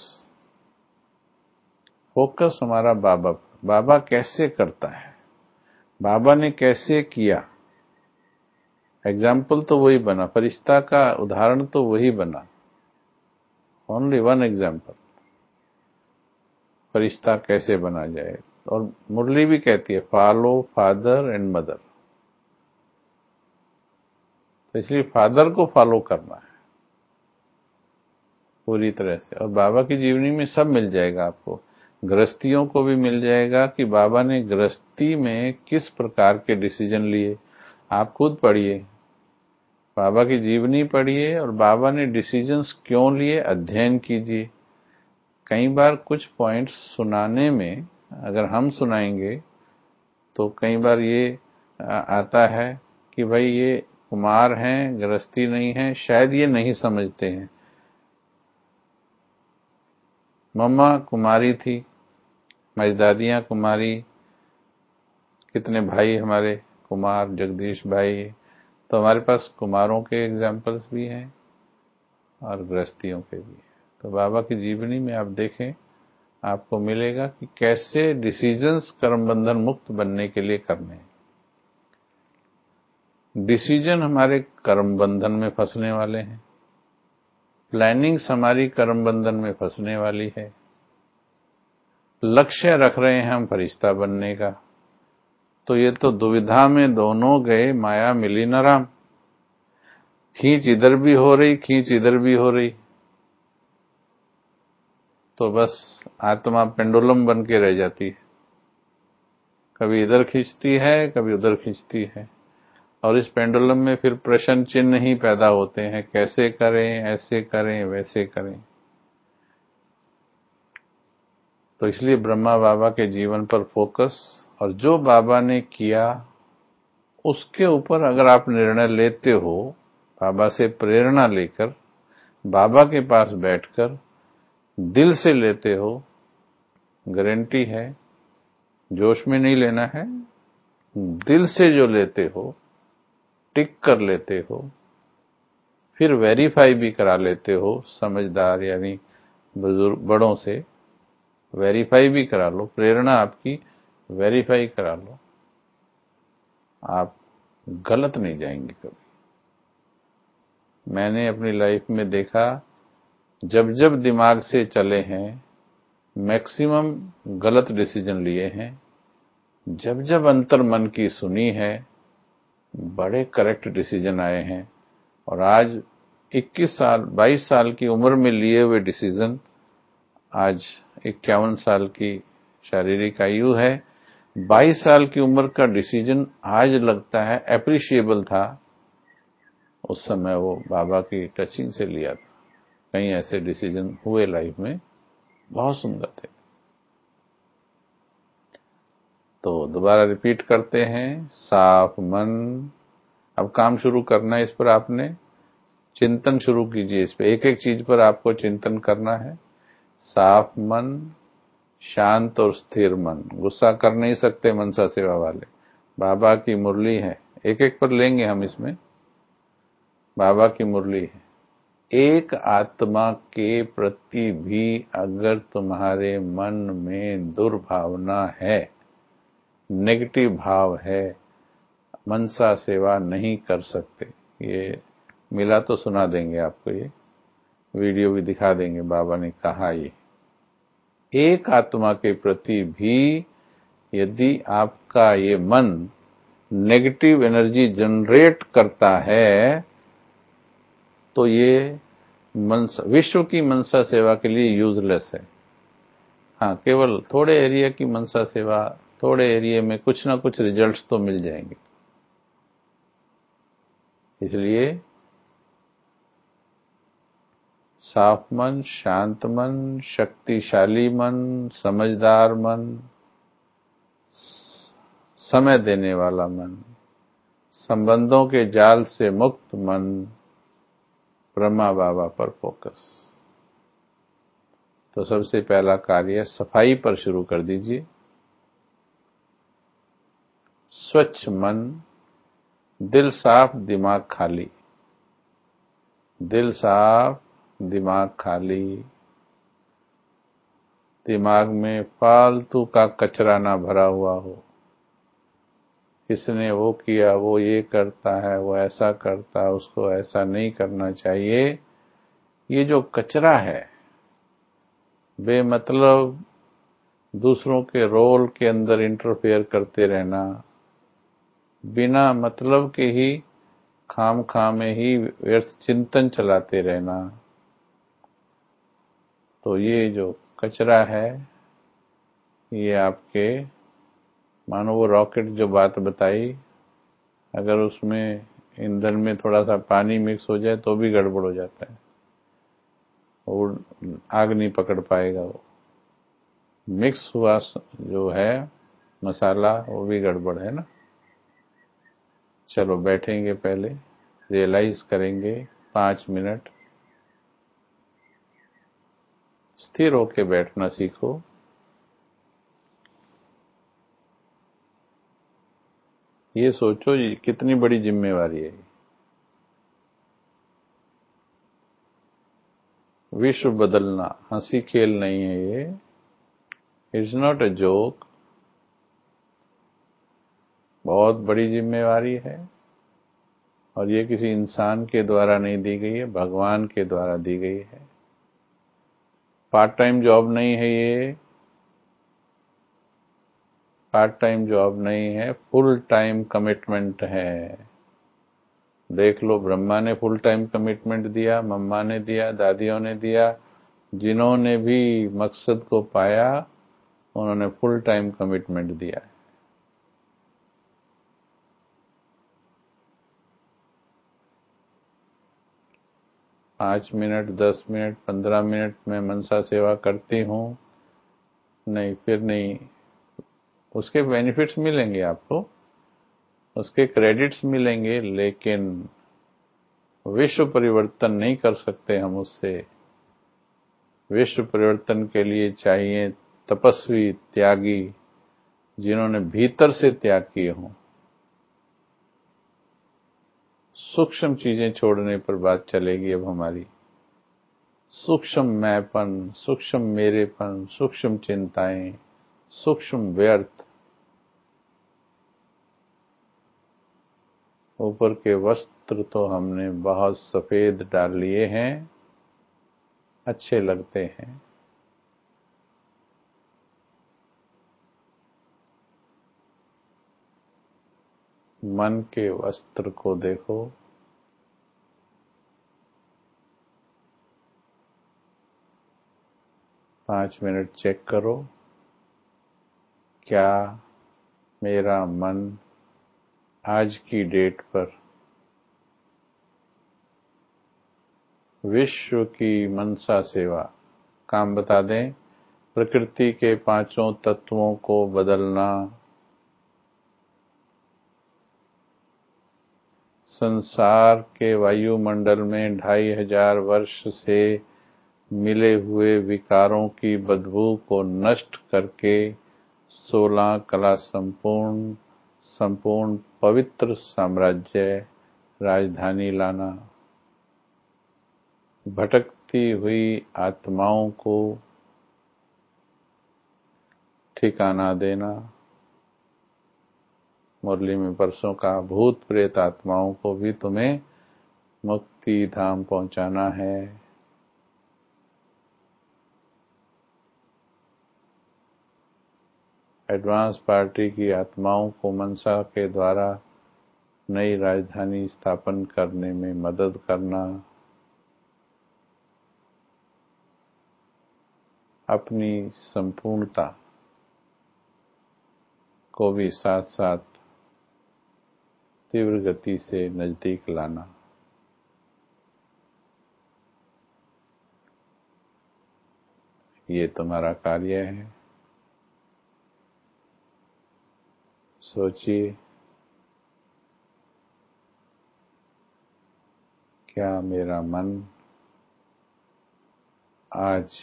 फोकस हमारा बाबा पर। बाबा कैसे करता है, बाबा ने कैसे किया, एग्जाम्पल तो वही बना, फरिश्ता का उदाहरण तो वही बना, ओनली वन एग्जाम्पल, फरिश्ता कैसे बना जाए। और मुरली भी कहती है, फॉलो फादर एंड मदर। तो इसलिए फादर को फॉलो करना है पूरी तरह से। और बाबा की जीवनी में सब मिल जाएगा आपको, गृहस्थियों को भी मिल जाएगा कि बाबा ने गृहस्थी में किस प्रकार के डिसीजन लिए। आप खुद पढ़िए, बाबा की जीवनी पढ़िए और बाबा ने डिसीजंस क्यों लिए अध्ययन कीजिए। कई बार कुछ पॉइंट्स सुनाने में अगर हम सुनाएंगे तो कई बार ये आता है कि भाई ये कुमार हैं, गृहस्थी नहीं है, शायद ये नहीं समझते हैं। मम्मा कुमारी थी, हमारी दादियां कुमारी, कितने भाई हमारे कुमार, जगदीश भाई। तो हमारे पास कुमारों के एग्जाम्पल्स भी हैं और गृहस्थियों के भी हैं। तो बाबा की जीवनी में आप देखें, आपको मिलेगा कि कैसे डिसीजंस कर्म बंधन मुक्त बनने के लिए करने हैं। डिसीजन हमारे कर्म बंधन में फंसने वाले हैं, प्लानिंग्स हमारी कर्म बंधन में फंसने वाली है। लक्ष्य रख रहे हैं हम फरिश्ता बनने का, तो ये तो दुविधा में दोनों गए, माया मिली न राम। खींच इधर भी हो रही, खींच इधर भी हो रही, तो बस आत्मा पेंडुलम बन के रह जाती है, कभी इधर खींचती है कभी उधर खींचती है। और इस पेंडुलम में फिर प्रश्न चिन्ह ही पैदा होते हैं, कैसे करें, ऐसे करें, वैसे करें। तो इसलिए ब्रह्मा बाबा के जीवन पर फोकस, और जो बाबा ने किया उसके ऊपर अगर आप निर्णय लेते हो, बाबा से प्रेरणा लेकर, बाबा के पास बैठकर दिल से लेते हो, गारंटी है, जोश में नहीं लेना है, दिल से जो लेते हो, टिक कर लेते हो, फिर वेरीफाई भी करा लेते हो, समझदार यानी बुजुर्ग बड़ों से वेरीफाई भी करा लो, प्रेरणा आपकी वेरीफाई करा लो, आप गलत नहीं जाएंगे कभी। मैंने अपनी लाइफ में देखा, जब जब दिमाग से चले हैं मैक्सिमम गलत डिसीजन लिए हैं, जब जब अंतर मन की सुनी है बड़े करेक्ट डिसीजन आए हैं। और आज इक्कीस साल बाईस साल की उम्र में लिए हुए डिसीजन आज इक्यावन साल की शारीरिक आयु है, बाईस साल की उम्र का डिसीजन आज लगता है एप्रिशिएबल था, उस समय वो बाबा की टचिंग से लिया था। कई ऐसे डिसीजन हुए लाइफ में, बहुत सुंदर थे। तो दोबारा रिपीट करते हैं, साफ मन। अब काम शुरू करना है, इस पर आपने चिंतन शुरू कीजिए, इस पे एक एक चीज पर आपको चिंतन करना है। साफ मन, शांत और स्थिर मन। गुस्सा कर नहीं सकते मनसा सेवा वाले, बाबा की मुरली है, एक एक पर लेंगे हम इसमें। बाबा की मुरली है, एक आत्मा के प्रति भी अगर तुम्हारे मन में दुर्भावना है, नेगेटिव भाव है, मनसा सेवा नहीं कर सकते। ये मिला तो सुना देंगे आपको, ये वीडियो भी दिखा देंगे। बाबा ने कहा ये एक आत्मा के प्रति भी यदि आपका ये मन नेगेटिव एनर्जी जनरेट करता है तो ये मनसा विश्व की मनसा सेवा के लिए यूजलेस है। हाँ, केवल थोड़े एरिया की मनसा सेवा, थोड़े एरिया में कुछ ना कुछ रिजल्ट्स तो मिल जाएंगे। इसलिए साफ मन, शांत मन, शक्तिशाली मन, समझदार मन, समय देने वाला मन, संबंधों के जाल से मुक्त मन, ब्रह्मा बाबा पर फोकस। तो सबसे पहला कार्य सफाई पर शुरू कर दीजिए। स्वच्छ मन, दिल साफ दिमाग खाली, दिल साफ दिमाग खाली। दिमाग में फालतू का कचरा ना भरा हुआ हो, इसने वो किया, वो ये करता है, वो ऐसा करता है, उसको ऐसा नहीं करना चाहिए। ये जो कचरा है, बेमतलब दूसरों के रोल के अंदर इंटरफेयर करते रहना, बिना मतलब के ही खाम खामे ही व्यर्थ चिंतन चलाते रहना, तो ये जो कचरा है, ये आपके, मानो वो रॉकेट जो बात बताई, अगर उसमें ईंधन में थोड़ा सा पानी मिक्स हो जाए तो भी गड़बड़ हो जाता है, और आग नहीं पकड़ पाएगा। वो मिक्स हुआ जो है मसाला, वो भी गड़बड़ है ना। चलो बैठेंगे, पहले रियलाइज करेंगे, पांच मिनट स्थिर होके बैठना सीखो। ये सोचो ये कितनी बड़ी जिम्मेवारी है। विश्व बदलना हंसी खेल नहीं है, ये इट्स नॉट अ जोक, बहुत बड़ी जिम्मेवारी है। और ये किसी इंसान के द्वारा नहीं दी गई है, भगवान के द्वारा दी गई है। पार्ट टाइम जॉब नहीं है ये, पार्ट टाइम जॉब नहीं है, फुल टाइम कमिटमेंट है। देख लो, ब्रह्मा ने फुल टाइम कमिटमेंट दिया, मम्मा ने दिया, दादियों ने दिया, जिन्होंने भी मकसद को पाया उन्होंने फुल टाइम कमिटमेंट दिया। पांच मिनट, दस मिनट, पंद्रह मिनट में मनसा सेवा करती हूँ, नहीं फिर नहीं, उसके बेनिफिट्स मिलेंगे आपको, उसके क्रेडिट्स मिलेंगे, लेकिन विश्व परिवर्तन नहीं कर सकते हम उससे। विश्व परिवर्तन के लिए चाहिए तपस्वी, त्यागी, जिन्होंने भीतर से त्याग किए हों। सूक्ष्म चीजें छोड़ने पर बात चलेगी अब हमारी। सूक्ष्म मैंपन, सूक्ष्म मेरेपन, सूक्ष्म चिंताएं, सूक्ष्म व्यर्थ, ऊपर के वस्त्र तो हमने बहुत सफेद डाल लिए हैं, अच्छे लगते हैं। मन के वस्त्र को देखो, पांच मिनट चेक करो, क्या मेरा मन आज की डेट पर विश्व की मनसा सेवा, काम बता दें, प्रकृति के पांचों तत्वों को बदलना, संसार के वायुमंडल में ढाई हजार वर्ष से मिले हुए विकारों की बदबू को नष्ट करके सोलह कला संपूर्ण संपूर्ण पवित्र साम्राज्य राजधानी लाना, भटकती हुई आत्माओं को ठिकाना देना। मुरली में परसों का भूत प्रेत आत्माओं को भी तुम्हें मुक्ति धाम पहुंचाना है। एडवांस पार्टी की आत्माओं को मनसा के द्वारा नई राजधानी स्थापन करने में मदद करना, अपनी संपूर्णता को भी साथ साथ तीव्र गति से नजदीक लाना। ये तुम्हारा कार्य है। सोचिए, क्या मेरा मन आज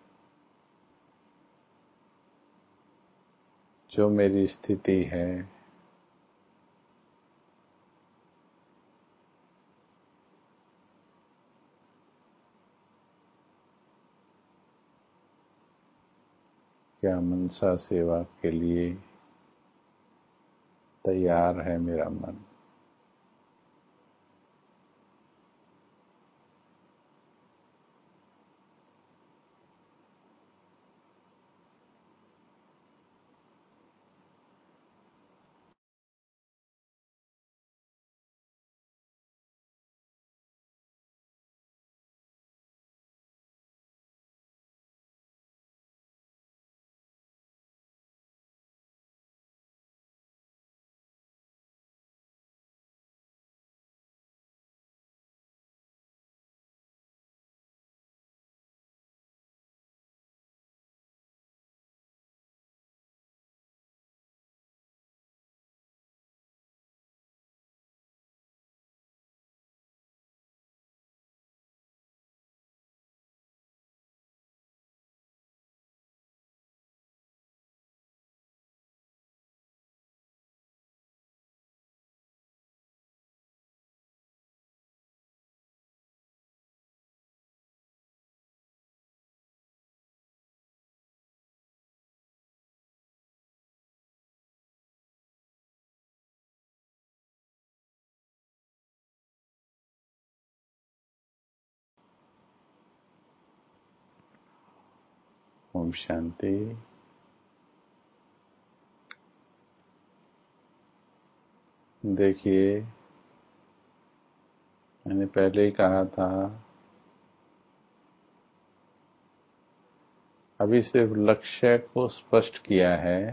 जो मेरी स्थिति है क्या मनसा सेवा के लिए तैयार है मेरा मन? ओम शांति। देखिए, मैंने पहले ही कहा था, अभी सिर्फ लक्ष्य को स्पष्ट किया है,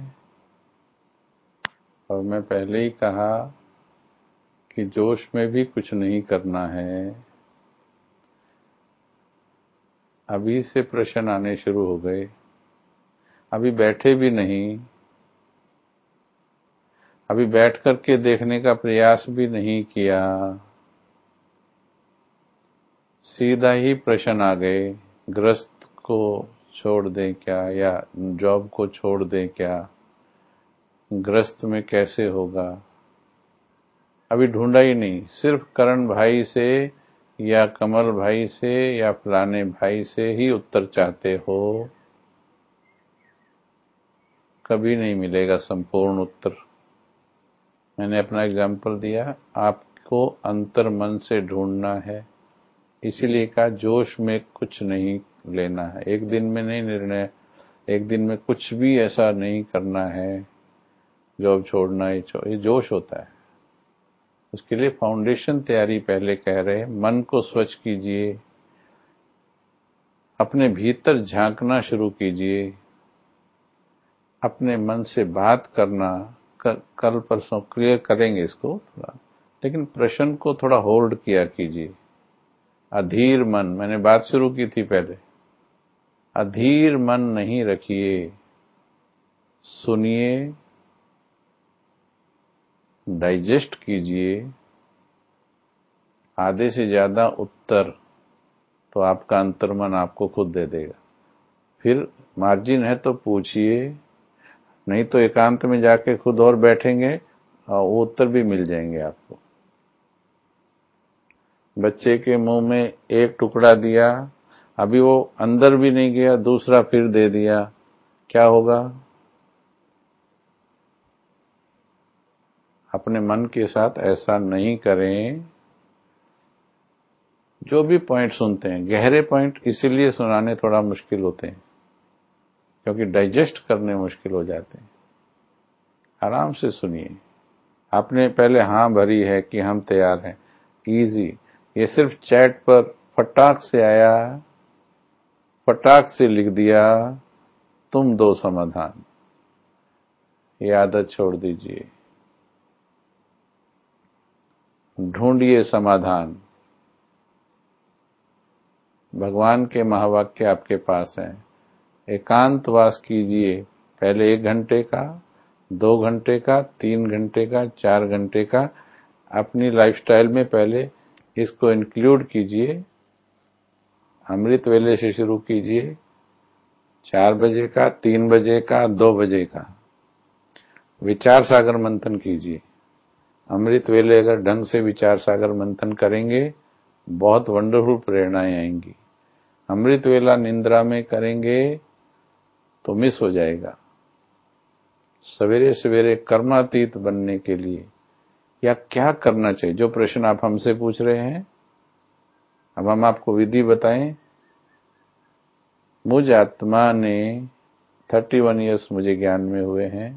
और मैं पहले ही कहा कि जोश में भी कुछ नहीं करना है। अभी से प्रश्न आने शुरू हो गए, अभी बैठे भी नहीं, अभी बैठ करके देखने का प्रयास भी नहीं किया, सीधा ही प्रश्न आ गए, गृहस्थ को छोड़ दें क्या, या जॉब को छोड़ दें क्या, गृहस्थ में कैसे होगा। अभी ढूंढा ही नहीं, सिर्फ करण भाई से या कमल भाई से या फलाने भाई से ही उत्तर चाहते हो। कभी नहीं मिलेगा संपूर्ण उत्तर। मैंने अपना एग्जाम्पल दिया, आप को अंतर मन से ढूंढना है। इसीलिए कहा जोश में कुछ नहीं लेना है, एक दिन में नहीं निर्णय, एक दिन में कुछ भी ऐसा नहीं करना है जॉब छोड़ना ही छो, ये जोश होता है। उसके लिए फाउंडेशन तैयारी पहले कह रहे हैं। मन को स्वच्छ कीजिए, अपने भीतर झांकना शुरू कीजिए, अपने मन से बात करना, कर, कल परसों क्लियर करेंगे इसको थोड़ा, लेकिन प्रश्न को थोड़ा होल्ड किया कीजिए। अधीर मन, मैंने बात शुरू की थी पहले, अधीर मन नहीं रखिए, सुनिए, डाइजेस्ट कीजिए। आधे से ज्यादा उत्तर तो आपका अंतर्मन आपको खुद दे देगा। फिर मार्जिन है तो पूछिए, नहीं तो एकांत में जाके खुद और बैठेंगे और वो उत्तर भी मिल जाएंगे आपको। बच्चे के मुंह में एक टुकड़ा दिया, अभी वो अंदर भी नहीं गया, दूसरा फिर दे दिया, क्या होगा? अपने मन के साथ ऐसा नहीं करें। जो भी पॉइंट सुनते हैं, गहरे पॉइंट इसीलिए सुनाने थोड़ा मुश्किल होते हैं क्योंकि डाइजेस्ट करने मुश्किल हो जाते हैं। आराम से सुनिए। आपने पहले हाँ भरी है कि हम तैयार हैं, इजी। ये सिर्फ चैट पर फटाक से आया, फटाक से लिख दिया, तुम दो समाधान। ये आदत छोड़ दीजिए, ढूंढिए समाधान। भगवान के महावाक्य आपके पास हैं। एकांतवास कीजिए, पहले एक घंटे का, दो घंटे का, तीन घंटे का, चार घंटे का। अपनी लाइफस्टाइल में पहले इसको इंक्लूड कीजिए। अमृत वेले से शुरू कीजिए, चार बजे का, तीन बजे का, दो बजे का। विचार सागर मंथन कीजिए। अमृत वेले अगर ढंग से विचार सागर मंथन करेंगे, बहुत वंडरफुल प्रेरणाएं आएंगी। अमृत वेला निंद्रा में करेंगे तो मिस हो जाएगा। सवेरे सवेरे कर्मातीत बनने के लिए या क्या करना चाहिए, जो प्रश्न आप हमसे पूछ रहे हैं, अब हम आपको विधि बताएं। मुझ आत्मा ने इकतीस इयर्स मुझे ज्ञान में हुए हैं,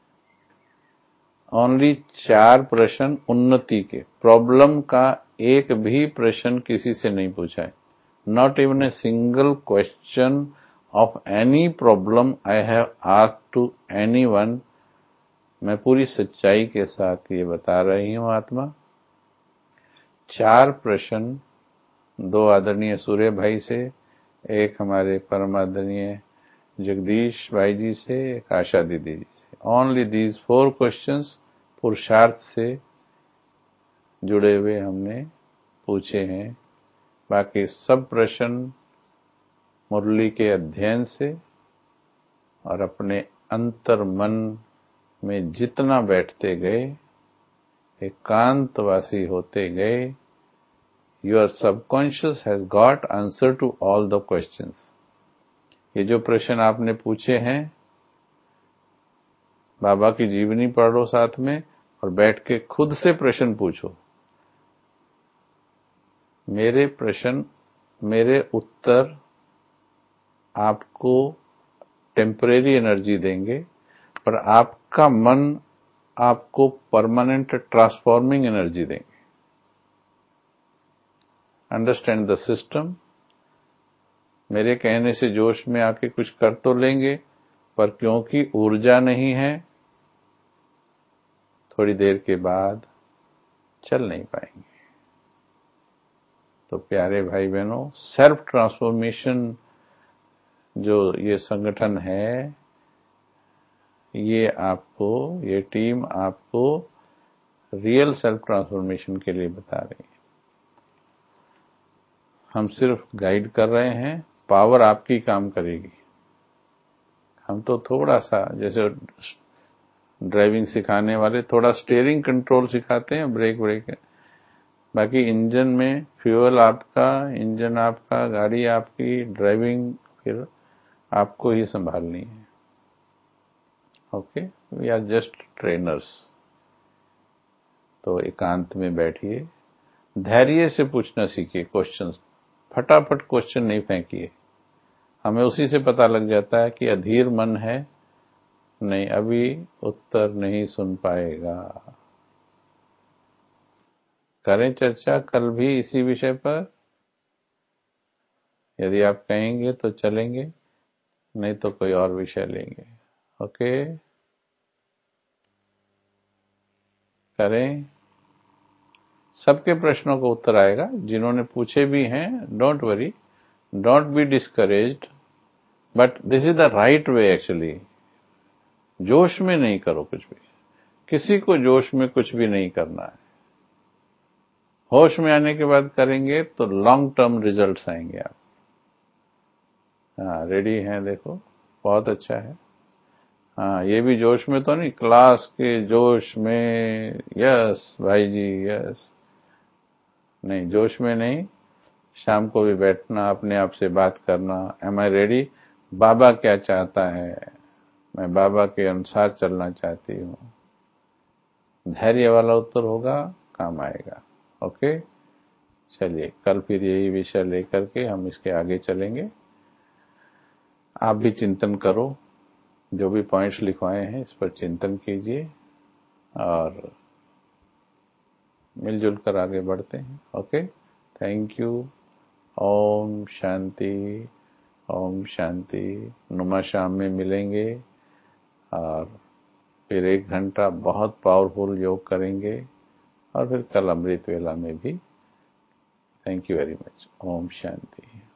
ओनली चार प्रश्न उन्नति के, प्रॉब्लम का एक भी प्रश्न किसी से नहीं पूछा है। Not even a single question of any problem I have asked to anyone. मैं पूरी सच्चाई के साथ ये बता रही हूं आत्मा। चार प्रश्न, दो आदरणीय सूर्य भाई से, एक हमारे परम आदरणीय जगदीश भाई जी से, एक आशा दीदी जी से। ओनली दीज फोर क्वेश्चंस पुरुषार्थ से जुड़े हुए हमने पूछे हैं। बाकी सब प्रश्न मुरली के अध्ययन से और अपने अंतर मन में जितना बैठते गए, एकांतवासी होते गए, your subconscious has got answer to all the questions. ये जो प्रश्न आपने पूछे हैं, बाबा की जीवनी पढ़ो साथ में और बैठ के खुद से प्रश्न पूछो। मेरे प्रश्न, मेरे उत्तर आपको टेम्परेरी एनर्जी देंगे, पर आपका मन आपको परमानेंट ट्रांसफॉर्मिंग एनर्जी देंगे। Understand the system. मेरे कहने से जोश में आके कुछ कर तो लेंगे, पर क्योंकि ऊर्जा नहीं है, थोड़ी देर के बाद चल नहीं पाएंगे। तो प्यारे भाई बहनों, सेल्फ ट्रांसफॉर्मेशन जो ये संगठन है, ये आपको, ये टीम आपको रियल सेल्फ ट्रांसफॉर्मेशन के लिए बता रही है। हम सिर्फ गाइड कर रहे हैं, पावर आपकी काम करेगी। हम तो थोड़ा सा, जैसे ड्राइविंग सिखाने वाले थोड़ा स्टीयरिंग कंट्रोल सिखाते हैं, ब्रेक ब्रेक है, बाकी इंजन में फ्यूल आपका, इंजन आपका, गाड़ी आपकी, ड्राइविंग फिर आपको ही संभालनी है। Okay, we are just trainers. तो एकांत में बैठिए, धैर्य से पूछना सीखिए क्वेश्चन, फटाफट क्वेश्चन नहीं फेंकिए। हमें उसी से पता लग जाता है कि अधीर मन है, नहीं अभी उत्तर नहीं सुन पाएगा। करें चर्चा कल भी इसी विषय पर, यदि आप कहेंगे तो चलेंगे, नहीं तो कोई और विषय लेंगे। ओके, करें। सबके प्रश्नों का उत्तर आएगा, जिन्होंने पूछे भी हैं। Don't worry, don't be discouraged, but this is the right way actually. जोश में नहीं करो कुछ भी, किसी को जोश में कुछ भी नहीं करना है। होश में आने के बाद करेंगे तो लॉन्ग टर्म रिजल्ट्स आएंगे आप। हाँ, रेडी हैं, देखो बहुत अच्छा है। हाँ, ये भी जोश में तो नहीं, क्लास के जोश में। यस भाई जी, यस। नहीं, जोश में नहीं, शाम को भी बैठना, अपने आप से बात करना, एम आई रेडी, बाबा क्या चाहता है, मैं बाबा के अनुसार चलना चाहती हूँ। धैर्य वाला उत्तर होगा, काम आएगा। ओके, चलिए कल फिर यही विषय लेकर के हम इसके आगे चलेंगे। आप भी चिंतन करो, जो भी पॉइंट्स लिखवाए हैं इस पर चिंतन कीजिए और मिलजुल कर आगे बढ़ते हैं। Okay, thank you. ओम शांति, ओम शांति। नुमा शाम में मिलेंगे और फिर एक घंटा बहुत पावरफुल योग करेंगे और फिर कल अमृत वेला में भी। Thank you very much. ओम शांति।